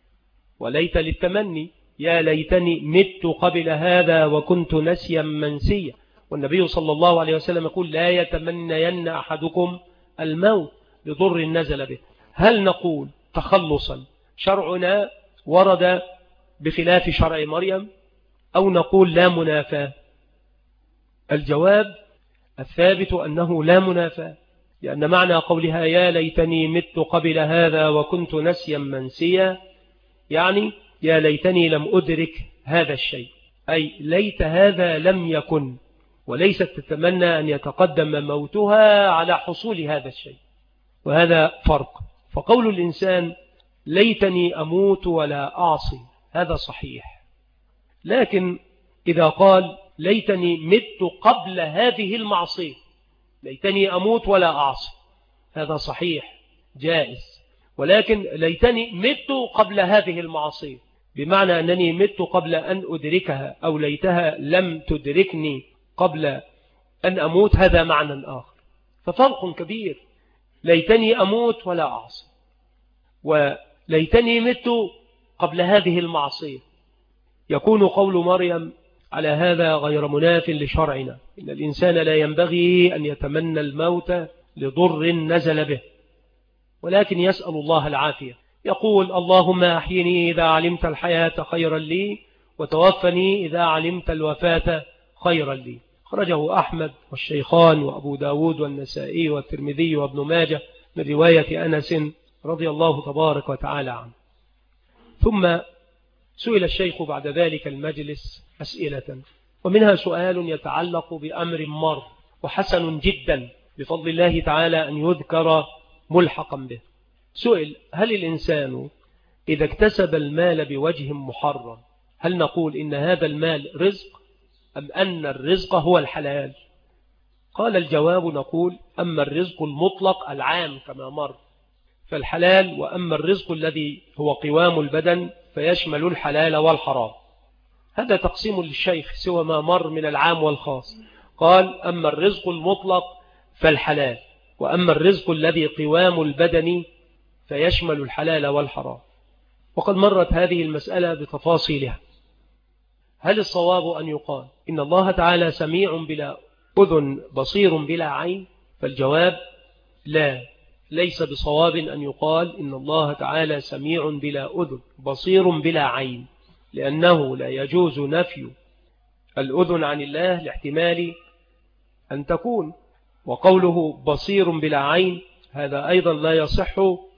وليت للتمني، يا ليتني مت قبل هذا وكنت نسيا منسيا. والنبي صلى الله عليه وسلم يقول: لا يتمنين أحدكم الموت لضر نزل به. هل نقول تخلصا شرعنا ورد بخلاف شرع مريم، أو نقول لا منافاة؟ الجواب الثابت أنه لا منافاة، لأن معنى قولها يا ليتني مت قبل هذا وكنت نسيا منسيا يعني يا ليتني لم أدرك هذا الشيء، أي ليت هذا لم يكن، وليست تتمنى أن يتقدم موتها على حصول هذا الشيء، وهذا فرق. فقول الإنسان ليتني أموت ولا أعصي هذا صحيح، لكن إذا قال ليتني مت قبل هذه المعصية، ليتني أموت ولا أعصي، هذا صحيح، جائز، ولكن ليتني مت قبل هذه المعصية، بمعنى أنني مت قبل أن أدركها، أو ليتها لم تدركني قبل أن أموت، هذا معنى آخر. ففرق كبير، ليتني أموت ولا أعصي، وليتني مت قبل هذه المعصية. يكون قول مريم على هذا غير مناف لشرعنا، إن الإنسان لا ينبغي أن يتمنى الموت لضر نزل به، ولكن يسأل الله العافية، يقول اللهم أحيني إذا علمت الحياة خيرا لي، وتوفني إذا علمت الوفاة خيرا لي. خرجه أحمد والشيخان وأبو داود والنسائي والترمذي وابن ماجه من رواية أنس رضي الله تبارك وتعالى عنه. ثم سئل الشيخ بعد ذلك المجلس أسئلة، ومنها سؤال يتعلق بأمر مر وحسن جدا بفضل الله تعالى أن يذكر ملحقا به. سئل: هل الإنسان إذا اكتسب المال بوجه محرم هل نقول إن هذا المال رزق، أم أن الرزق هو الحلال؟ قال: الجواب نقول: أما الرزق المطلق العام كما مر فالحلال، وأما الرزق الذي هو قوام البدن فيشمل الحلال والحرام. هذا تقسيم للشيخ سوى ما مر من العام والخاص. قال: أما الرزق المطلق فالحلال، وأما الرزق الذي قوام البدن فيشمل الحلال والحرام. وقد مرت هذه المسألة بتفاصيلها. هل الصواب أن يقال إن الله تعالى سميع بلا أذن بصير بلا عين؟ فالجواب لا، ليس بصواب أن يقال إن الله تعالى سميع بلا أذن بصير بلا عين، لأنه لا يجوز نفي الأذن عن الله لاحتمال أن تكون، وقوله بصير بلا عين هذا أيضا لا يصح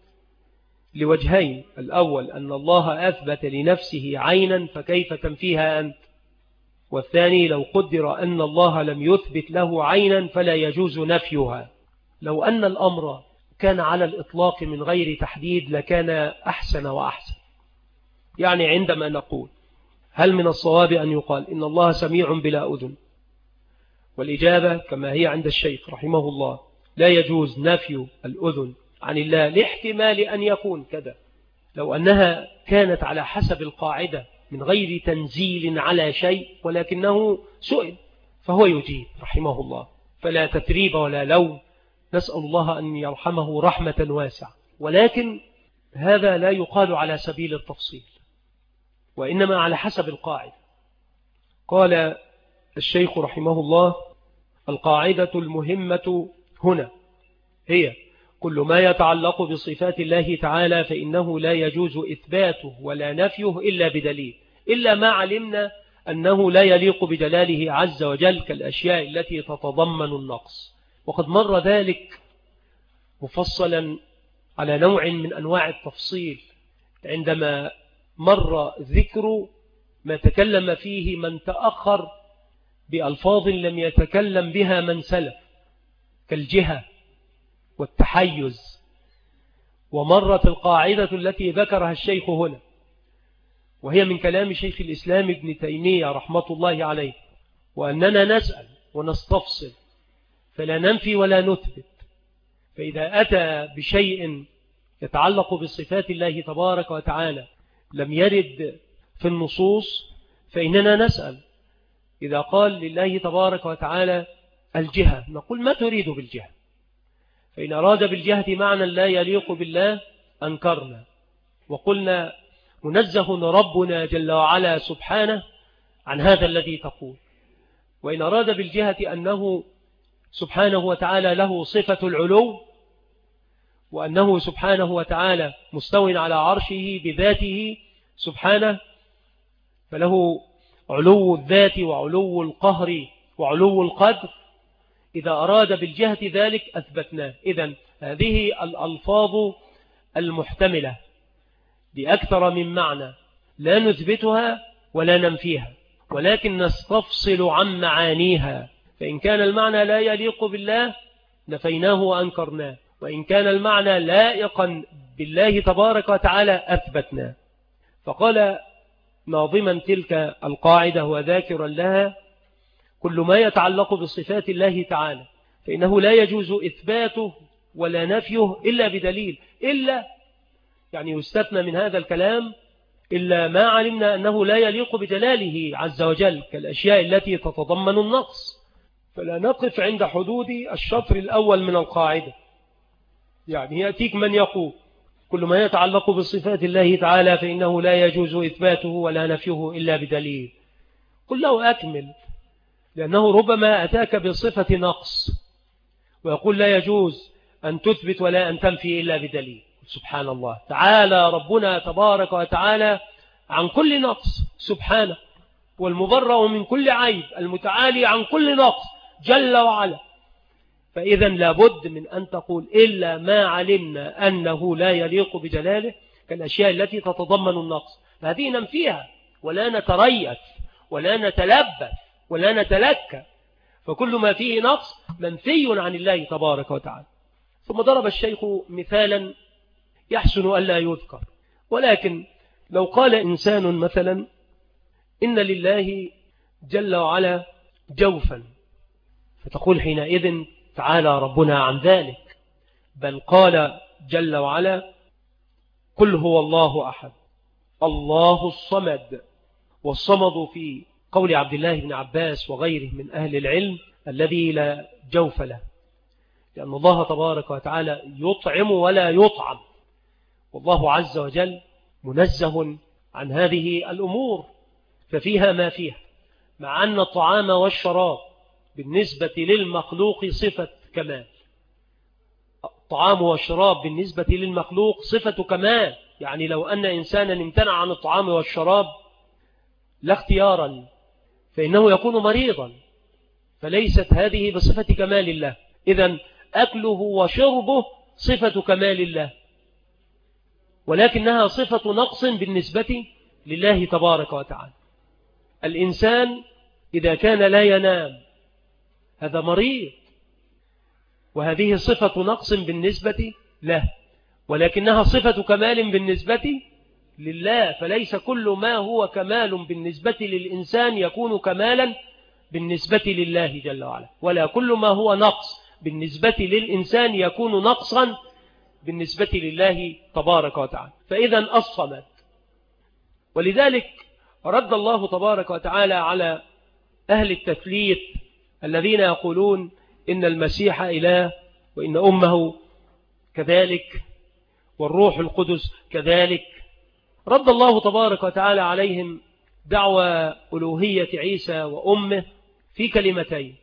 لوجهين: الأول أن الله أثبت لنفسه عينا فكيف تنفيها أنت؟ والثاني لو قدر أن الله لم يثبت له عينا فلا يجوز نفيها. لو أن الأمر كان على الإطلاق من غير تحديد لكان أحسن وأحسن. يعني عندما نقول هل من الصواب أن يقال إن الله سميع بلا أذن، والإجابة كما هي عند الشيخ رحمه الله لا يجوز نفي الأذن عن الله لاحتمال أن يكون كذا. لو أنها كانت على حسب القاعدة من غير تنزيل على شيء ولكنه سئل فهو يجيب رحمه الله، فلا تثريب ولا لوم، نسأل الله أن يرحمه رحمة واسعة. ولكن هذا لا يقال على سبيل التفصيل، وإنما على حسب القاعدة. قال الشيخ رحمه الله: القاعدة المهمة هنا هي كل ما يتعلق بصفات الله تعالى فإنه لا يجوز إثباته ولا نفيه إلا بدليل، إلا ما علمنا أنه لا يليق بجلاله عز وجل كالأشياء التي تتضمن النقص. وقد مر ذلك مفصلا على نوع من أنواع التفصيل عندما مر ذكر ما تكلم فيه من تأخر بألفاظ لم يتكلم بها من سلف كالجهة والتحيز. ومرت القاعدة التي ذكرها الشيخ هنا، وهي من كلام شيخ الإسلام ابن تيمية رحمة الله عليه، وأننا نسأل ونستفصل فلا ننفي ولا نثبت. فإذا أتى بشيء يتعلق بصفات الله تبارك وتعالى لم يرد في النصوص فإننا نسأل. إذا قال لله تبارك وتعالى الجهة نقول: ما تريد بالجهة؟ فإن أراد بالجهة معنى لا يليق بالله أنكرنا وقلنا: منزه ربنا جل وعلا سبحانه عن هذا الذي تقول. وإن أراد بالجهة أنه سبحانه وتعالى له صفة العلو، وأنه سبحانه وتعالى مستو على عرشه بذاته سبحانه، فله علو الذات وعلو القهر وعلو القدر، إذا أراد بالجهة ذلك أثبتناه. إذن هذه الألفاظ المحتملة بأكثر من معنى لا نثبتها ولا ننفيها، ولكن نستفصل عن معانيها. فإن كان المعنى لا يليق بالله نفيناه وأنكرناه، وإن كان المعنى لائقا بالله تبارك وتعالى أثبتناه. فقال ناظما تلك القاعدة وذاكرا لها: كل ما يتعلق بصفات الله تعالى فإنه لا يجوز إثباته ولا نفيه إلا بدليل، إلا يعني يستثنى من هذا الكلام إلا ما علمنا أنه لا يليق بجلاله عز وجل كالأشياء التي تتضمن النقص، فلا نقف عند حدود الشطر الأول من القاعدة. يعني يأتيك من يقول كل ما يتعلق بصفات الله تعالى فإنه لا يجوز إثباته ولا نفيه إلا بدليل. قل له أكمل، لأنه ربما أتاك بصفة نقص ويقول لا يجوز أن تثبت ولا أن تنفي إلا بدليل. سبحان الله، تعالى ربنا تبارك وتعالى عن كل نقص سبحانه، والمبرأ من كل عيب، المتعالي عن كل نقص جل وعلا. فإذا لابد من أن تقول إلا ما علمنا أنه لا يليق بجلاله كالأشياء التي تتضمن النقص، فهذه ننفيها ولا نتريث ولا نتلبث ولا نتلكى، فكل ما فيه نقص منفي عن الله تبارك وتعالى. ثم ضرب الشيخ مثالا يحسن ألا يذكر، ولكن لو قال إنسان مثلا إن لله جل وعلا جوفا، فتقول حينئذ تعالى ربنا عن ذلك، بل قال جل وعلا قل هو الله أحد الله الصمد. والصمد في قول عبد الله بن عباس وغيره من أهل العلم الذي لا جوف له، لأن الله تبارك وتعالى يطعم ولا يطعم، والله عز وجل منزه عن هذه الأمور، ففيها ما فيها، مع أن الطعام والشراب بالنسبة للمخلوق صفة كمال. الطعام والشراب بالنسبة للمخلوق صفة كمال، يعني لو أن إنسانا امتنع عن الطعام والشراب لا اختيارا فإنه يكون مريضا، فليست هذه بصفة كمال الله. إذن أكله وشربه صفة كمال الله، ولكنها صفة نقص بالنسبة لله تبارك وتعالى. الإنسان إذا كان لا ينام هذا مريض، وهذه صفة نقص بالنسبة له، ولكنها صفة كمال بالنسبة لله، فليس كل ما هو كمال بالنسبة للإنسان يكون كمالا بالنسبة لله جل وعلا، ولا كل ما هو نقص بالنسبة للإنسان يكون نقصا بالنسبة لله تبارك وتعالى. فإذا الصمد. ولذلك رد الله تبارك وتعالى على أهل التثليث الذين يقولون إن المسيح إله وإن أمه كذلك والروح القدس كذلك، رد الله تبارك وتعالى عليهم دعوى ألوهية عيسى وأمه في كلمتين: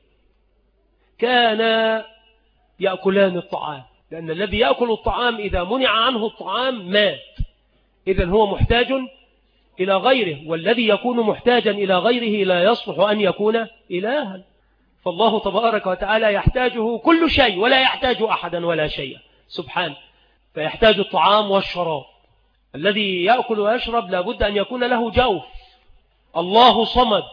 كان يأكلان الطعام، لأن الذي يأكل الطعام إذا منع عنه الطعام مات، إذن هو محتاج إلى غيره، والذي يكون محتاجا إلى غيره لا يصلح أن يكون إلها. فالله تبارك وتعالى يحتاجه كل شيء ولا يحتاج أحدا ولا شيء سبحانه، فيحتاج الطعام والشراب. الذي يأكل ويشرب لابد أن يكون له جوف. الله صمد،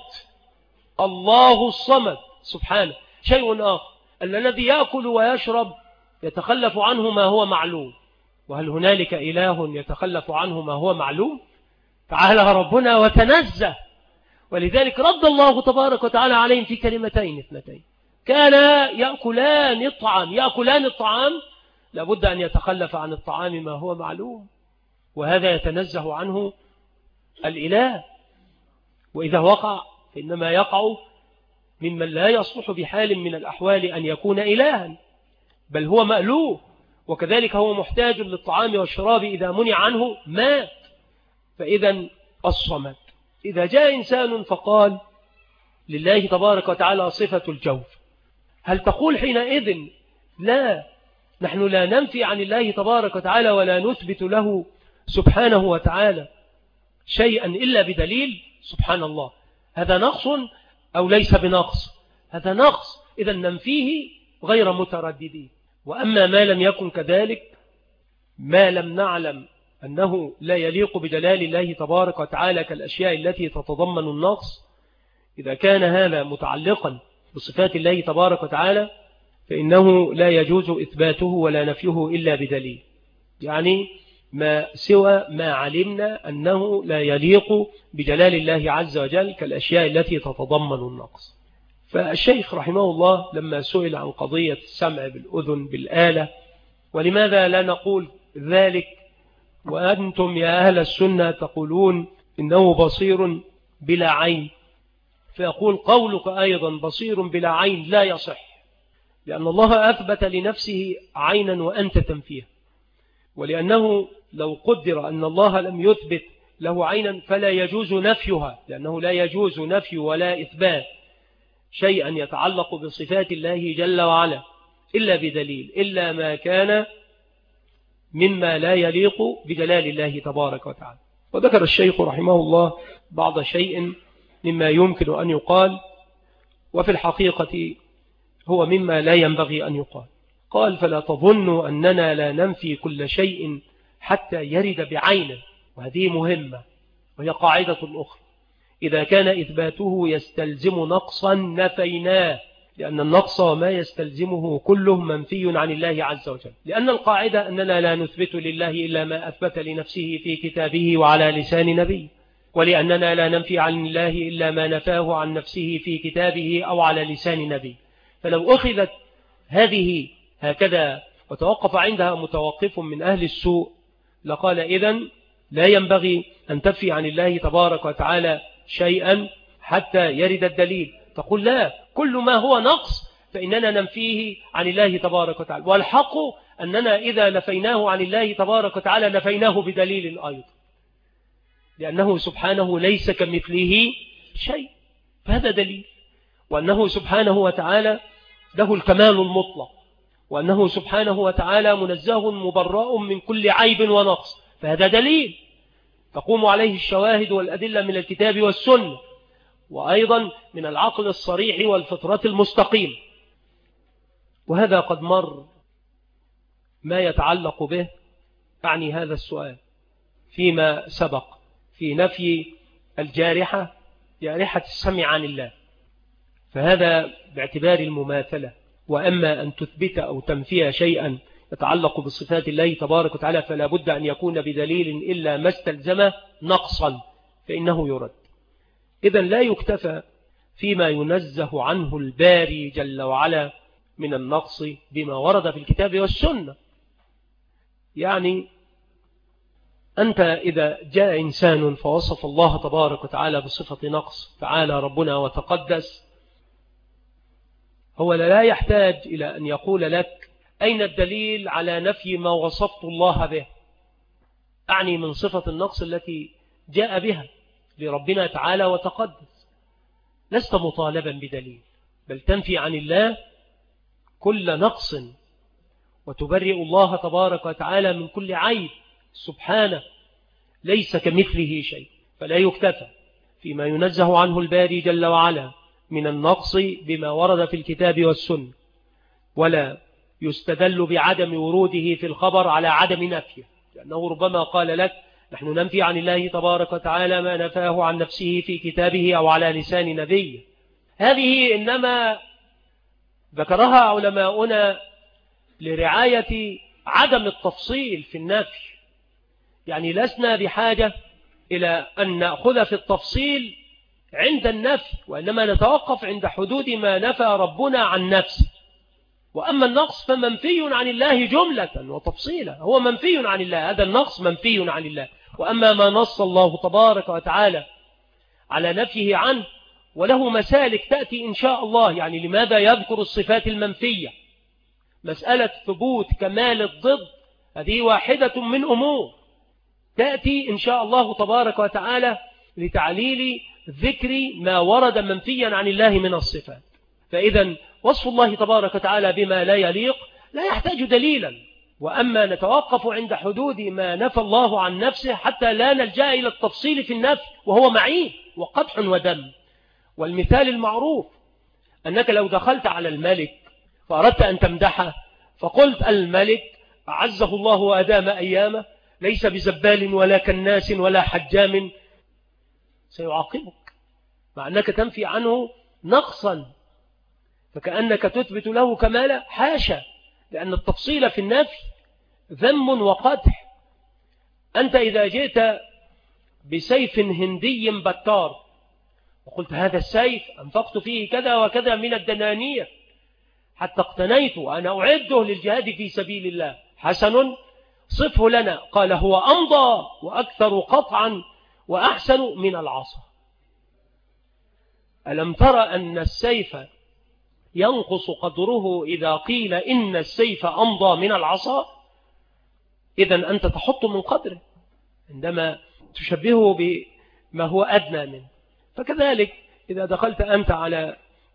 الله الصمد سبحانه. شيء آخر أن الذي يأكل ويشرب يتخلف عنه ما هو معلوم، وهل هنالك إله يتخلف عنه ما هو معلوم؟ تعالى ربنا وتنزه. ولذلك رد الله تبارك وتعالى عليهم في كلمتين اثنتين: كان يأكلان الطعام. يأكلان الطعام لابد أن يتخلف عن الطعام ما هو معلوم، وهذا يتنزه عنه الإله، وإذا وقع فإنما يقع ممن لا يصلح بحال من الأحوال أن يكون إلها، بل هو مألوه، وكذلك هو محتاج للطعام والشراب إذا منع عنه مات. فإذا الصمد. إذا جاء إنسان فقال لله تبارك وتعالى صفة الجوف، هل تقول حينئذ لا، نحن لا ننفي عن الله تبارك وتعالى ولا نثبت له سبحانه وتعالى شيئا إلا بدليل؟ سبحان الله، هذا نقص أو ليس بنقص؟ هذا نقص، إذا ننفيه غير مترددين. وأما ما لم يكن كذلك، ما لم نعلم أنه لا يليق بجلال الله تبارك وتعالى كالأشياء التي تتضمن النقص، إذا كان هذا متعلقا بصفات الله تبارك وتعالى فإنه لا يجوز إثباته ولا نفيه إلا بدليل، يعني ما سوى ما علمنا أنه لا يليق بجلال الله عز وجل كالأشياء التي تتضمن النقص. فالشيخ رحمه الله لما سئل عن قضية السمع بالأذن بالآلة ولماذا لا نقول ذلك وأنتم يا أهل السنة تقولون إنه بصير بلا عين؟ فيقول قولك أيضا بصير بلا عين لا يصح، لأن الله أثبت لنفسه عينا وأنت تنفيها، ولأنه لو قدر أن الله لم يثبت له عينا فلا يجوز نفيها، لأنه لا يجوز نفي ولا إثبات شيئا يتعلق بصفات الله جل وعلا إلا بدليل، إلا ما كان مما لا يليق بجلال الله تبارك وتعالى. وذكر الشيخ رحمه الله بعض شيء مما يمكن أن يقال، وفي الحقيقة هو مما لا ينبغي أن يقال. قال: فلا تظنوا أننا لا ننفي كل شيء حتى يرد بعينه. وهذه مهمة، وهي قاعدة أخرى: إذا كان إثباته يستلزم نقصا نفيناه، لأن النقص وما يستلزمه كله منفي عن الله عز وجل، لأن القاعدة أننا لا نثبت لله إلا ما أثبت لنفسه في كتابه وعلى لسان نبيه، ولأننا لا ننفي عن الله إلا ما نفاه عن نفسه في كتابه أو على لسان نبيه. فلو أخذت هذه هكذا وتوقف عندها متوقف من أهل السوء لقال: إذن لا ينبغي أن تنفي عن الله تبارك وتعالى شيئا حتى يرد الدليل. تقول: لا، كل ما هو نقص فإننا ننفيه عن الله تبارك وتعالى، والحق أننا إذا نفيناه عن الله تبارك وتعالى نفيناه بدليل أيضا، لأنه سبحانه ليس كمثله شيء، فهذا دليل. وأنه سبحانه وتعالى له الكمال المطلق، وأنه سبحانه وتعالى منزه مبرأ من كل عيب ونقص، فهذا دليل تقوم عليه الشواهد والأدلة من الكتاب والسنة، وأيضا من العقل الصريح والفطرة المستقيم. وهذا قد مر ما يتعلق به أعني هذا السؤال فيما سبق في نفي الجارحة جارحة السمع عن الله، فهذا باعتبار المماثلة. وأما أن تثبت أو تنفي شيئا يتعلق بصفات الله تبارك وتعالى فلا بد أن يكون بدليل إلا ما استلزم نقصا فإنه يرد. إذن لا يكتفى فيما ينزه عنه الباري جل وعلا من النقص بما ورد في الكتاب والسنة. يعني أنت إذا جاء إنسان فوصف الله تبارك وتعالى بصفة نقص تعالى ربنا وتقدس، هو لا يحتاج إلى أن يقول لك أين الدليل على نفي ما وصفت الله به، أعني من صفة النقص التي جاء بها لربنا تعالى وتقدس. لست مطالبا بدليل، بل تنفي عن الله كل نقص وتبرئ الله تبارك وتعالى من كل عيب، سبحانه ليس كمثله شيء. فلا يكتفى فيما ينزه عنه الباري جل وعلا من النقص بما ورد في الكتاب والسنة، ولا يستدل بعدم وروده في الخبر على عدم نفيه، لأنه ربما قال لك نحن ننفي عن الله تبارك وتعالى ما نفاه عن نفسه في كتابه أو على لسان نبيه. هذه إنما ذكرها علماؤنا لرعاية عدم التفصيل في النفي، يعني لسنا بحاجة إلى أن نأخذ في التفصيل عند النفي، وإنما نتوقف عند حدود ما نفى ربنا عن نفسه. وأما النقص فمنفي عن الله جملة وتفصيلا، هو منفي عن الله، هذا النقص منفي عن الله. وأما ما نص الله تبارك وتعالى على نفيه عنه وله مسالك تأتي إن شاء الله. يعني لماذا يذكر الصفات المنفية؟ مسألة ثبوت كمال الضد هذه واحدة من أمور تأتي إن شاء الله تبارك وتعالى لتعليل ذكر ما ورد منفيا عن الله من الصفات. فإذا وصف الله تبارك وتعالى بما لا يليق لا يحتاج دليلا. وأما نتوقف عند حدود ما نفى الله عن نفسه حتى لا نلجأ إلى التفصيل في النفي، وهو معين وقدح ودم. والمثال المعروف أنك لو دخلت على الملك فأردت أن تمدحه فقلت الملك أعزه الله وأدام أيامه ليس بزبال ولا كناس ولا حجام، سيعاقبك مع أنك تنفي عنه نقصا، فكأنك تثبت له كمالا. حاشا، لأن التفصيل في النفي ذم وقدح. أنت إذا جئت بسيف هندي بتار وقلت هذا السيف أنفقت فيه كذا وكذا من الدنانير حتى اقتنيت وأنا أعده للجهاد في سبيل الله، حسن صفه لنا. قال هو أمضى وأكثر قطعا وأحسن من العصا. ألم ترى أن السيف ينقص قدره إذا قيل إن السيف أمضى من العصا؟ إذن أنت تحط من قدره عندما تشبهه بما هو أدنى منه. فكذلك إذا دخلت أنت على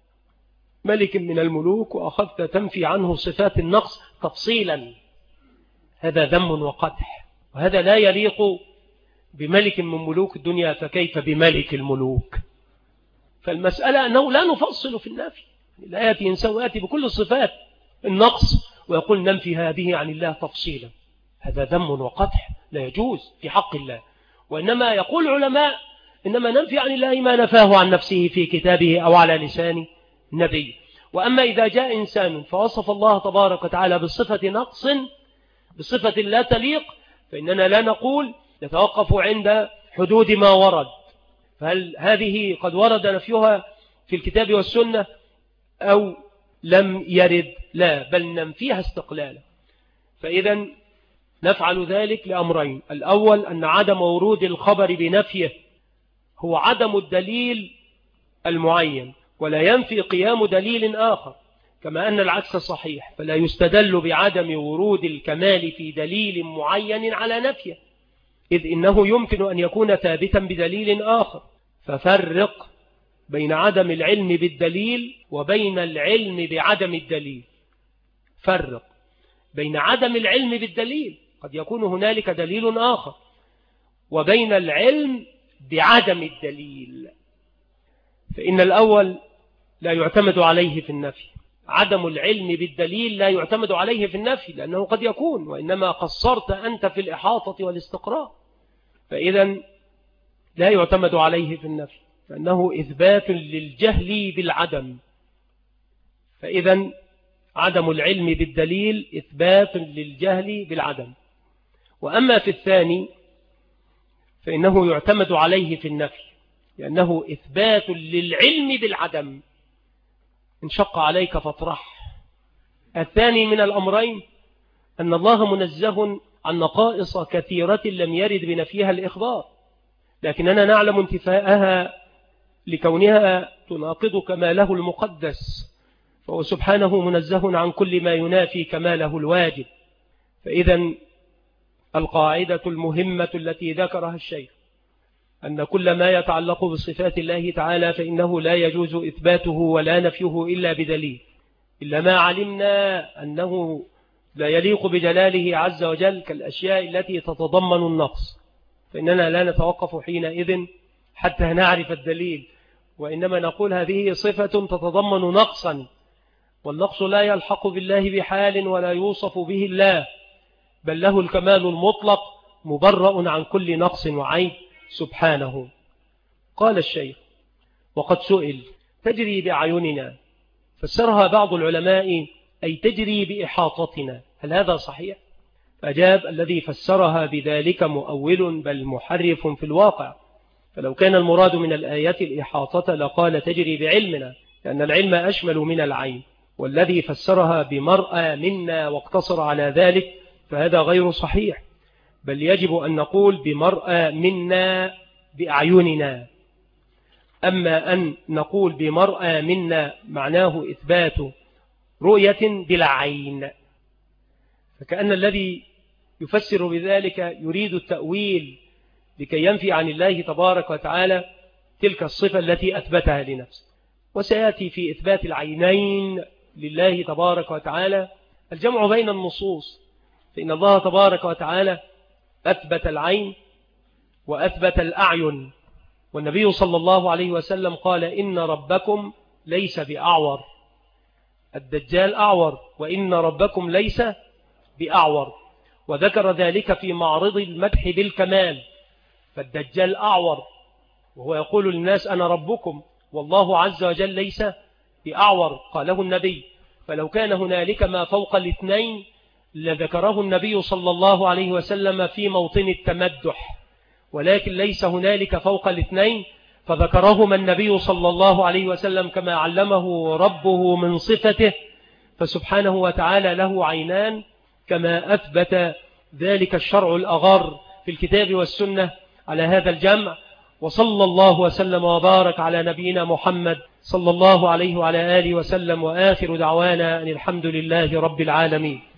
ملك من الملوك وأخذت تنفي عنه صفات النقص تفصيلا، هذا ذم وقدح، وهذا لا يليق بملك من ملوك الدنيا، فكيف بملك الملوك؟ فالمسألة أنه لا نفصل في النفي. لا يأتي إنسان ويأتي بكل صفات النقص ويقول ننفي هذه عن الله تفصيلا، هذا ذم وقدح لا يجوز في حق الله. وإنما يقول العلماء إنما ننفي عن الله ما نفاه عن نفسه في كتابه أو على لسان نبي. وأما إذا جاء إنسان فوصف الله تبارك وتعالى بصفة نقص بصفة لا تليق، فإننا لا نقول نتوقف عند حدود ما ورد، فهل هذه قد ورد نفيها في الكتاب والسنة أو لم يرد؟ لا، بل ننفيها استقلالا. فإذا نفعل ذلك لأمرين: الأول أن عدم ورود الخبر بنفيه هو عدم الدليل المعين، ولا ينفي قيام دليل آخر، كما أن العكس صحيح، فلا يستدل بعدم ورود الكمال في دليل معين على نفيه، إذ إنه يمكن أن يكون ثابتا بدليل آخر. ففرق بين عدم العلم بالدليل وبين العلم بعدم الدليل. فرق بين عدم العلم بالدليل، قد يكون هنالك دليل آخر، وبين العلم بعدم الدليل. فإن الأول لا يعتمد عليه في النفي، عدم العلم بالدليل لا يعتمد عليه في النفي، لأنه قد يكون، وإنما قصرت أنت في الإحاطة والاستقراء، فإذا لا يعتمد عليه في النفي، فإنه إثبات للجهل بالعدم. فإذا عدم العلم بالدليل إثبات للجهل بالعدم. وأما في الثاني فإنه يعتمد عليه في النفي، لأنه إثبات للعلم بالعدم. إن شق عليك فاطرح. الثاني من الأمرين أن الله منزه عن نقائص كثيرة لم يرد بنفيها الإخبار، لكننا نعلم انتفاءها لكونها تناقض كماله المقدس، فهو سبحانه منزه عن كل ما ينافي كماله الواجب. فإذا القاعدة المهمة التي ذكرها الشيخ أن كل ما يتعلق بصفات الله تعالى فإنه لا يجوز إثباته ولا نفيه إلا بدليل، إلا ما علمنا أنه لا يليق بجلاله عز وجل كالأشياء التي تتضمن النقص، فإننا لا نتوقف حينئذ حتى نعرف الدليل، وإنما نقول هذه صفة تتضمن نقصا، والنقص لا يلحق بالله بحال ولا يوصف به الله، بل له الكمال المطلق مبرأ عن كل نقص وعيب سبحانه. قال الشيخ: وقد سئل تجري بأعيننا، فسرها بعض العلماء أي تجري بإحاطتنا، هل هذا صحيح؟ فأجاب: الذي فسرها بذلك مؤول بل محرف في الواقع، فلو كان المراد من الآيات الإحاطة لقال تجري بعلمنا، لأن العلم أشمل من العين، والذي فسرها بمرأى منا واقتصر على ذلك فهذا غير صحيح، بل يجب أن نقول بمرأى منا بأعيننا. أما أن نقول بمرأى منا معناه إثبات رؤية بلا عين، فكأن الذي يفسر بذلك يريد التأويل لكي ينفي عن الله تبارك وتعالى تلك الصفة التي أثبتها لنفسه. وسيأتي في إثبات العينين لله تبارك وتعالى الجمع بين النصوص، فإن الله تبارك وتعالى أثبت العين وأثبت الأعين، والنبي صلى الله عليه وسلم قال: إن ربكم ليس بأعور، الدجال أعور، وإن ربكم ليس بأعور، وذكر ذلك في معرض المدح بالكمال، فالدجال أعور وهو يقول للناس أنا ربكم، والله عز وجل ليس بأعور، قاله النبي. فلو كان هنالك ما فوق الاثنين لذكره النبي صلى الله عليه وسلم في موطن التمدح، ولكن ليس هنالك فوق الاثنين فذكرهما النبي صلى الله عليه وسلم كما علمه ربه من صفته، فسبحانه وتعالى له عينان كما أثبت ذلك الشرع الأغر في الكتاب والسنة على هذا الجمع. وصلى الله وسلم وبارك على نبينا محمد صلى الله عليه وعلى آله وسلم، وآخر دعوانا أن الحمد لله رب العالمين.